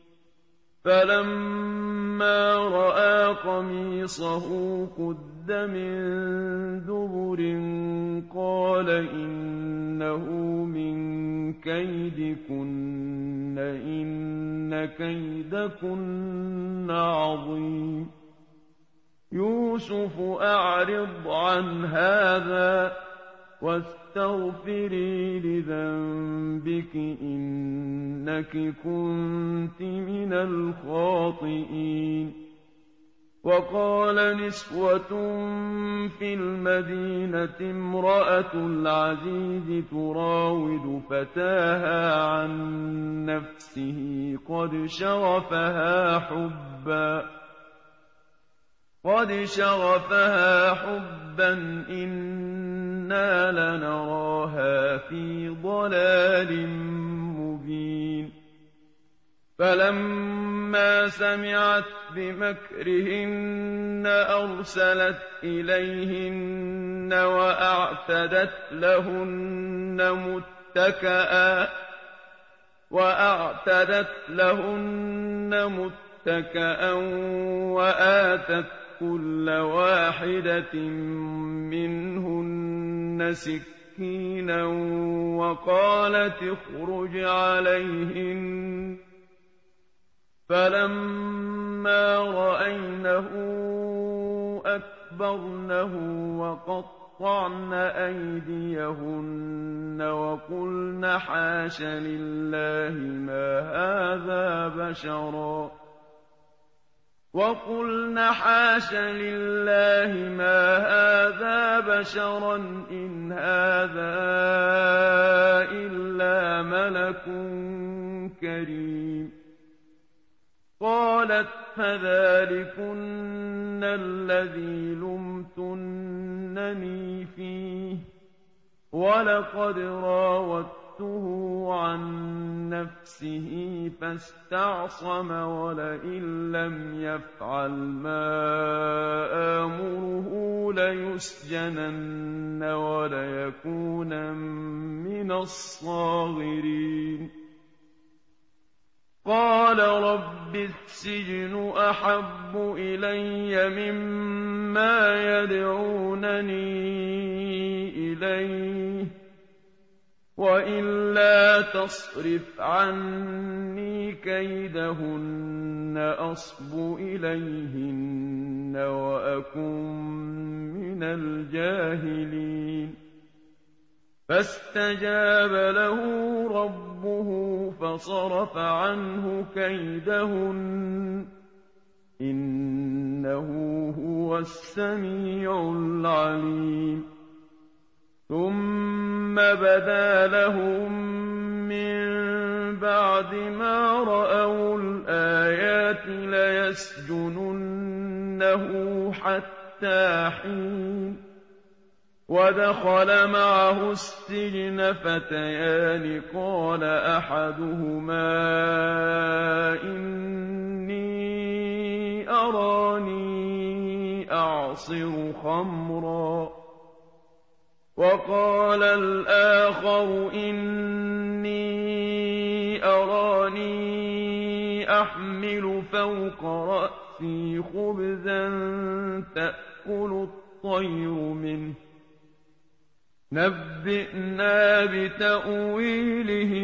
فَلَمَّا رَأَىٰ قَمِيصَهُ قُدَّ مِن دُبُرٍ قَالَ إِنَّهُ مِن كَيْدِكُنَّ إِنَّ كَيْدَكُنَّ عَظِيمٌ يُوسُفُ أَعْرِضْ عَنْ هَٰذَا وَاسْتَغْفِرِي لِذَنبِكِ إِنَّكِ كُنتِ مِنَ الْخَاطِئِينَ وَقَالَ نِسْوَةٌ فِي الْمَدِينَةِ امْرَأَتُ الْعَزِيزِ تُرَاوِدُ فَتَاهَا عَن نَّفْسِهِ قَدْ شَغَفَهَا حُبًّا قَدْ شَغَفَهَا حُبًّا إِنَّا لَنَرَاهَا فِي ضَلَالٍ مُّبِينٍ فَلَمَّا سَمِعَتْ بِمَكْرِهِنَّ أَرْسَلَتْ إِلَيْهِنَّ وَأَعْتَدَتْ لَهُنَّ مُتَّكَأً وَأَعْتَدَتْ لَهُنَّ مُتَّكَأً وَآتَتْ كُلَّ وَاحِدَةٍ مِّنْهُنَّ سِكِّينًا وَقَالَتِ اخْرُجْ عَلَيْهِنَّ فَلَمَّا رَأَيْنَهُ أَكْبَرْنَهُ وَقَطَّعْنَ أَيْدِيَهُنَّ وَقُلْنَ حَاشَ لِلَّهِ مَا هَٰذَا بَشَرًا وَقُلْنَ حَاشَ لِلَّهِ مَا هَٰذَا بَشَرًا إِنْ هَٰذَا إِلَّا مَلَكٌ كَرِيمٌ قَالَتْ فَذَٰلِكُنَّ الَّذِي لُمْتُنَّنِي فِيهِ وَلَقَدْ راوَدتُّهُ عَن نَّفْسِهِ فَاسْتَعْصَمَ وَلَئِن لَّمْ يَفْعَلْ مَا آمُرُهُ لَيُسْجَنَنَّ وَلَيَكُونًا مِّنَ الصَّاغِرِينَ قَالَ رَبِّ السِّجْنُ أَحَبُّ إِلَيَّ مِمَّا يَدْعُونَنِي إِلَيْهِ وَإِلَّا تَصْرِفْ عَنِّي كَيْدَهُنَّ أَصْبُ إِلَيْهِنَّ وَأَكُن مِّنَ الْجَاهِلِينَ فَاسْتَجَابَ لَهُ رَبُّهُ فَصَرَفَ عَنْهُ كَيْدَهُنَّ إِنَّهُ هُوَ السَّمِيعُ الْعَلِيمُ ثُمَّ بَدَا لَهُم مِّن بَعْدِ مَا رَأَوُا الْآيَاتِ لَيَسْجُنُنَّهُ حَتَّىٰ حِينٍ وَدَخَلَ مَعَهُ السِّجْنَ فَتَيَانِ قَالَ أَحَدُهُمَا إِنِّي أَرَانِي أَعْصِرُ خَمْرًا وَقَالَ الْآخَرُ إِنِّي أَرَانِي أَحْمِلُ فَوْقَ رَأْسِي خُبْزًا تَأْكُلُ الطَّيْرُ مِنْهُ ۖ نَبِّئْنَا بِتَأْوِيلِهِ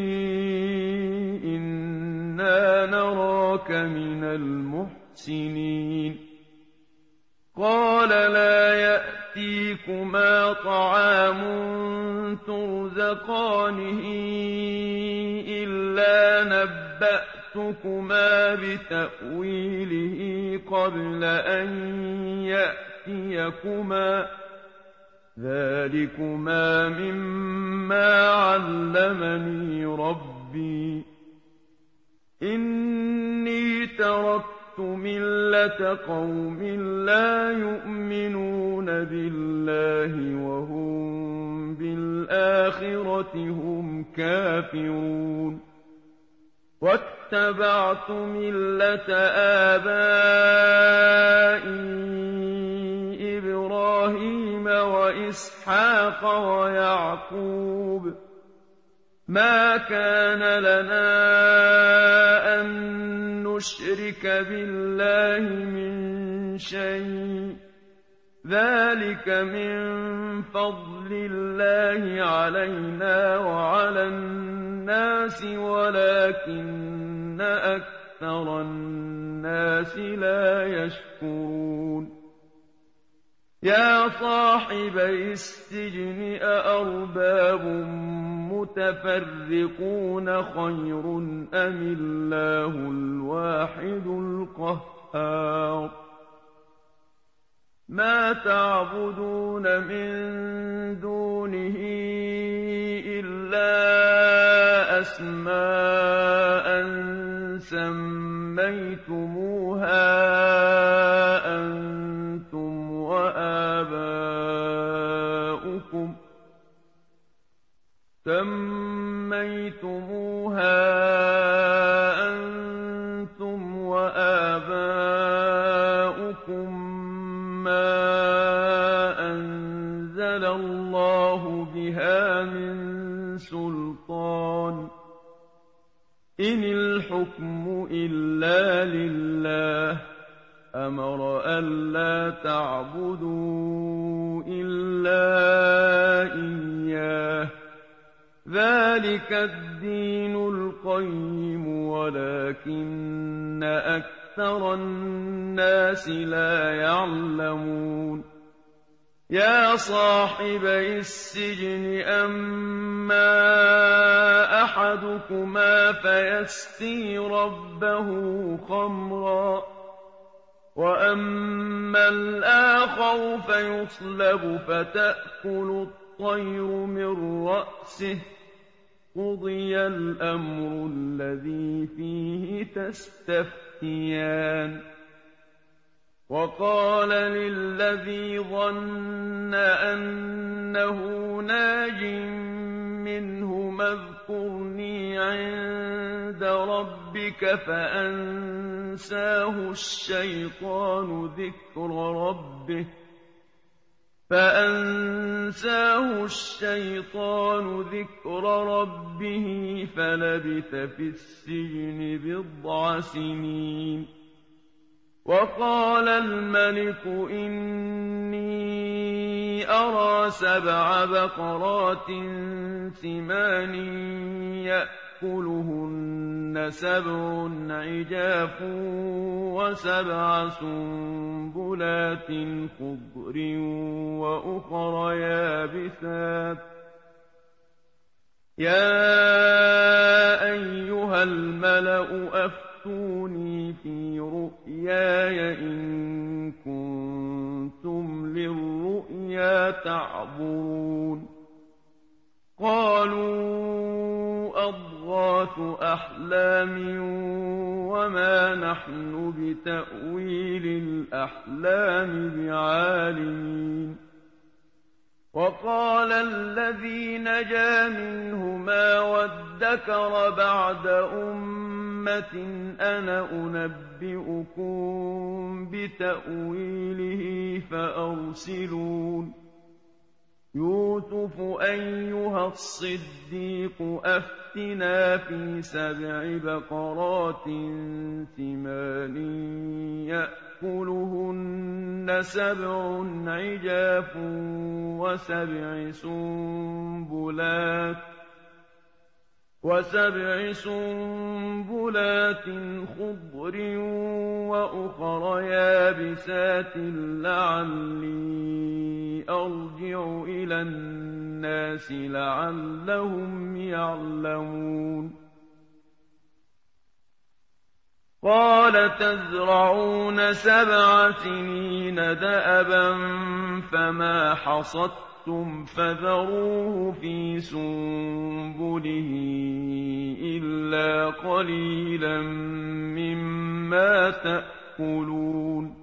إِنَّا نَرَاكَ مِنَ الْمُحْسِنِينَ قَالَ لَا يَأْتِيكُمَا طَعَامٌ تُرْزَقَانِهِ إِلَّا نَبَّأْتُكُمَا بِتَأْوِيلِهِ قَبْلَ أَن يَأْتِيَكُمَا ۚ ذَٰلِكُمَا مِمَّا عَلَّمَنِي رَبِّي ۚ إِنِّي تَرَكْتُ مِلَّةَ قَوْمٍ لَّا يُؤْمِنُونَ بِاللَّهِ وَهُم بِالْآخِرَةِ هُمْ كَافِرُونَ وَاتَّبَعْتُ مِلَّةَ آبَائِي إِبْرَاهِيمَ وَإِسْحَاقَ وَيَعْقُوبَ ۚ مَا كَانَ لَنَا أَن نُّشْرِكَ بِاللَّهِ مِن شَيْءٍ ۚ ذَٰلِكَ مِن فَضْلِ اللَّهِ عَلَيْنَا وَعَلَى النَّاسِ وَلَٰكِنَّ أَكْثَرَ النَّاسِ لَا يَشْكُرُونَ يَا صَاحِبَيِ السِّجْنِ أَأَرْبَابٌ مُّتَفَرِّقُونَ خَيْرٌ أَمِ اللَّهُ الْوَاحِدُ الْقَهَّارُ مَا تَعْبُدُونَ مِن دُونِهِ إِلَّا أَسْمَاءً سَمَّيْتُمُوهَا أَنتُمْ وَآبَاؤُكُمْ سَمَّيْتُمُوهَا أَنتُمْ وَآبَاؤُكُم مَّا أَنزَلَ اللَّهُ بِهَا مِن سُلْطَانٍ ۚ إِنِ الْحُكْمُ إِلَّا لِلَّهِ ۚ أَمَرَ أَلَّا تَعْبُدُوا إِلَّا إِيَّاهُ ۚ ذَٰلِكَ الدِّينُ الْقَيِّمُ وَلَٰكِنَّ أَكْثَرَ النَّاسِ لَا يَعْلَمُونَ يَا صَاحِبَيِ السِّجْنِ أَمَّا أَحَدُكُمَا فَيَسْقِي رَبَّهُ خَمْرًا وَأَمَّا الْآخَرُ فَيُصْلَبُ فَتَأْكُلُ الطَّيْرُ مِن رَّأْسِهِ ۚ قُضِيَ الْأَمْرُ الَّذِي فِيهِ تَسْتَفْتِيَانِ وَقَالَ لِلَّذِي ظَنَّ أَنَّهُ نَاجٍ مِّنْهُمَا اذْكُرْنِي عِندَ رَبِّكَ فَأَنسَاهُ الشَّيْطَانُ ذِكْرَ رَبِّهِ فَأَنسَاهُ الشَّيْطَانُ ذِكْرَ رَبِّهِ فَلَبِثَ فِي السِّجْنِ بِضْعَ سِنِينَ وَقَالَ الْمَلِكُ إِنِّي أَرَىٰ سَبْعَ بَقَرَاتٍ سِمَانٍ يَأْكُلُهُنَّ سَبْعٌ عِجَافٌ وَسَبْعَ سُنبُلَاتٍ خُضْرٍ وَأُخَرَ يَابِسَاتٍ ۖ يَا أَيُّهَا الْمَلَأُ أَفْتُونِي فِي رُؤْيَايَ إِن كُنتُمْ لِلرُّؤْيَا تَعْبُرُونَ قَالُوا أَضْغَاثُ أَحْلَامٍ وَمَا نَحْنُ بِتَأْوِيلِ الْأَحْلَامِ بِعَالِمِينَ وَقَالَ الَّذِي نَجَا مِنْهُمَا وَادَّكَرَ بَعْدَ أُمَّةٍ أَنَا أُنَبِّئُكُم بِتَأْوِيلِهِ فَأَرْسِلُونِ يُوسُفُ أَيُّهَا الصِّدِّيقُ أَفْتِنَا فِي سَبْعِ بَقَرَاتٍ سِمَانٍ يَأْكُلُهُنَّ سَبْعٌ عِجَافٌ وَسَبْعِ سُنبُلَاتٍ وَسَبْعِ سُنبُلَاتٍ خُضْرٍ وَأُخَرَ يَابِسَاتٍ لَّعَلِّي أَرْجِعُ إِلَى النَّاسِ لَعَلَّهُمْ يَعْلَمُونَ قَالَ تَزْرَعُونَ سَبْعَ سِنِينَ دَأَبًا فَمَا حَصَدتُّمْ فَذَرُوهُ فِي سُنبُلِهِ إِلَّا قَلِيلًا مِّمَّا تَأْكُلُونَ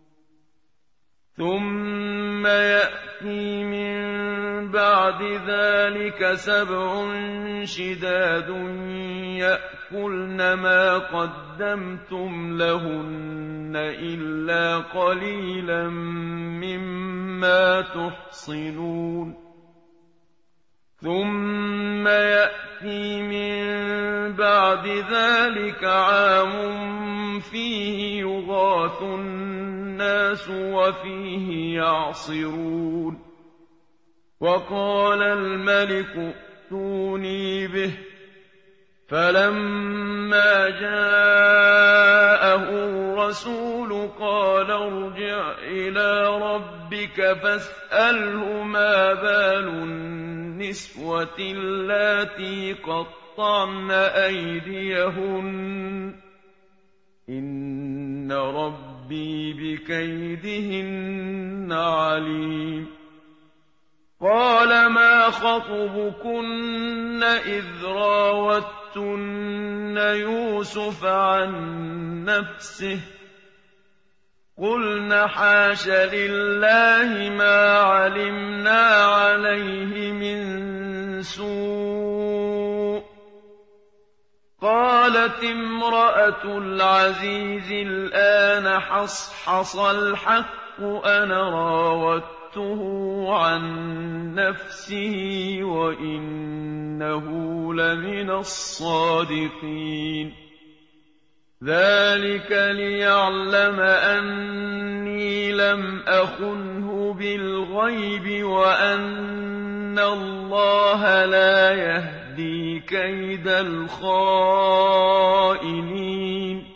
ثُمَّ يَأْتِي مِن بَعْدِ ذَٰلِكَ سَبْعٌ شِدَادٌ يَأْكُلْنَ مَا قَدَّمْتُمْ لَهُنَّ إِلَّا قَلِيلًا مِّمَّا تُحْصِنُونَ ثُمَّ يَأْتِي مِن بَعْدِ ذَٰلِكَ عَامٌ فِيهِ يُغَاثُ النَّاسُ وَفِيهِ يَعْصِرُونَ وَقَالَ الْمَلِكُ ائْتُونِي بِهِ فَلَمَّا جَاءَهُ الرَّسُولُ قَالَ ارْجِعْ إِلَىٰ رَبِّكَ فَاسْأَلْهُ مَا بَالُ النِّسْوَةِ اللَّاتِي قَطَّعْنَ أَيْدِيَهُنَّ ۚ إِنَّ رَبِّي بِكَيْدِهِنَّ عَلِيمٌ قَالَ مَا خَطْبُكُنَّ إِذْ رَاوَدتُّنَّ يُوسُفَ عَن نَّفْسِهِ ۚ قُلْنَ حَاشَ لِلَّهِ مَا عَلِمْنَا عَلَيْهِ مِن سُوءٍ ۚ قَالَتِ امْرَأَتُ الْعَزِيزِ الْآنَ حَصْحَصَ الْحَقُّ أَنَا رَاوَدتُّهُ عَن نَّفْسِهِ وَإِنَّهُ لَمِنَ الصَّادِقِينَ ذَٰلِكَ لِيَعْلَمَ أَنِّي لَمْ أَخُنْهُ بِالْغَيْبِ وَأَنَّ اللَّهَ لَا يَهْدِي كَيْدَ الْخَائِنِينَ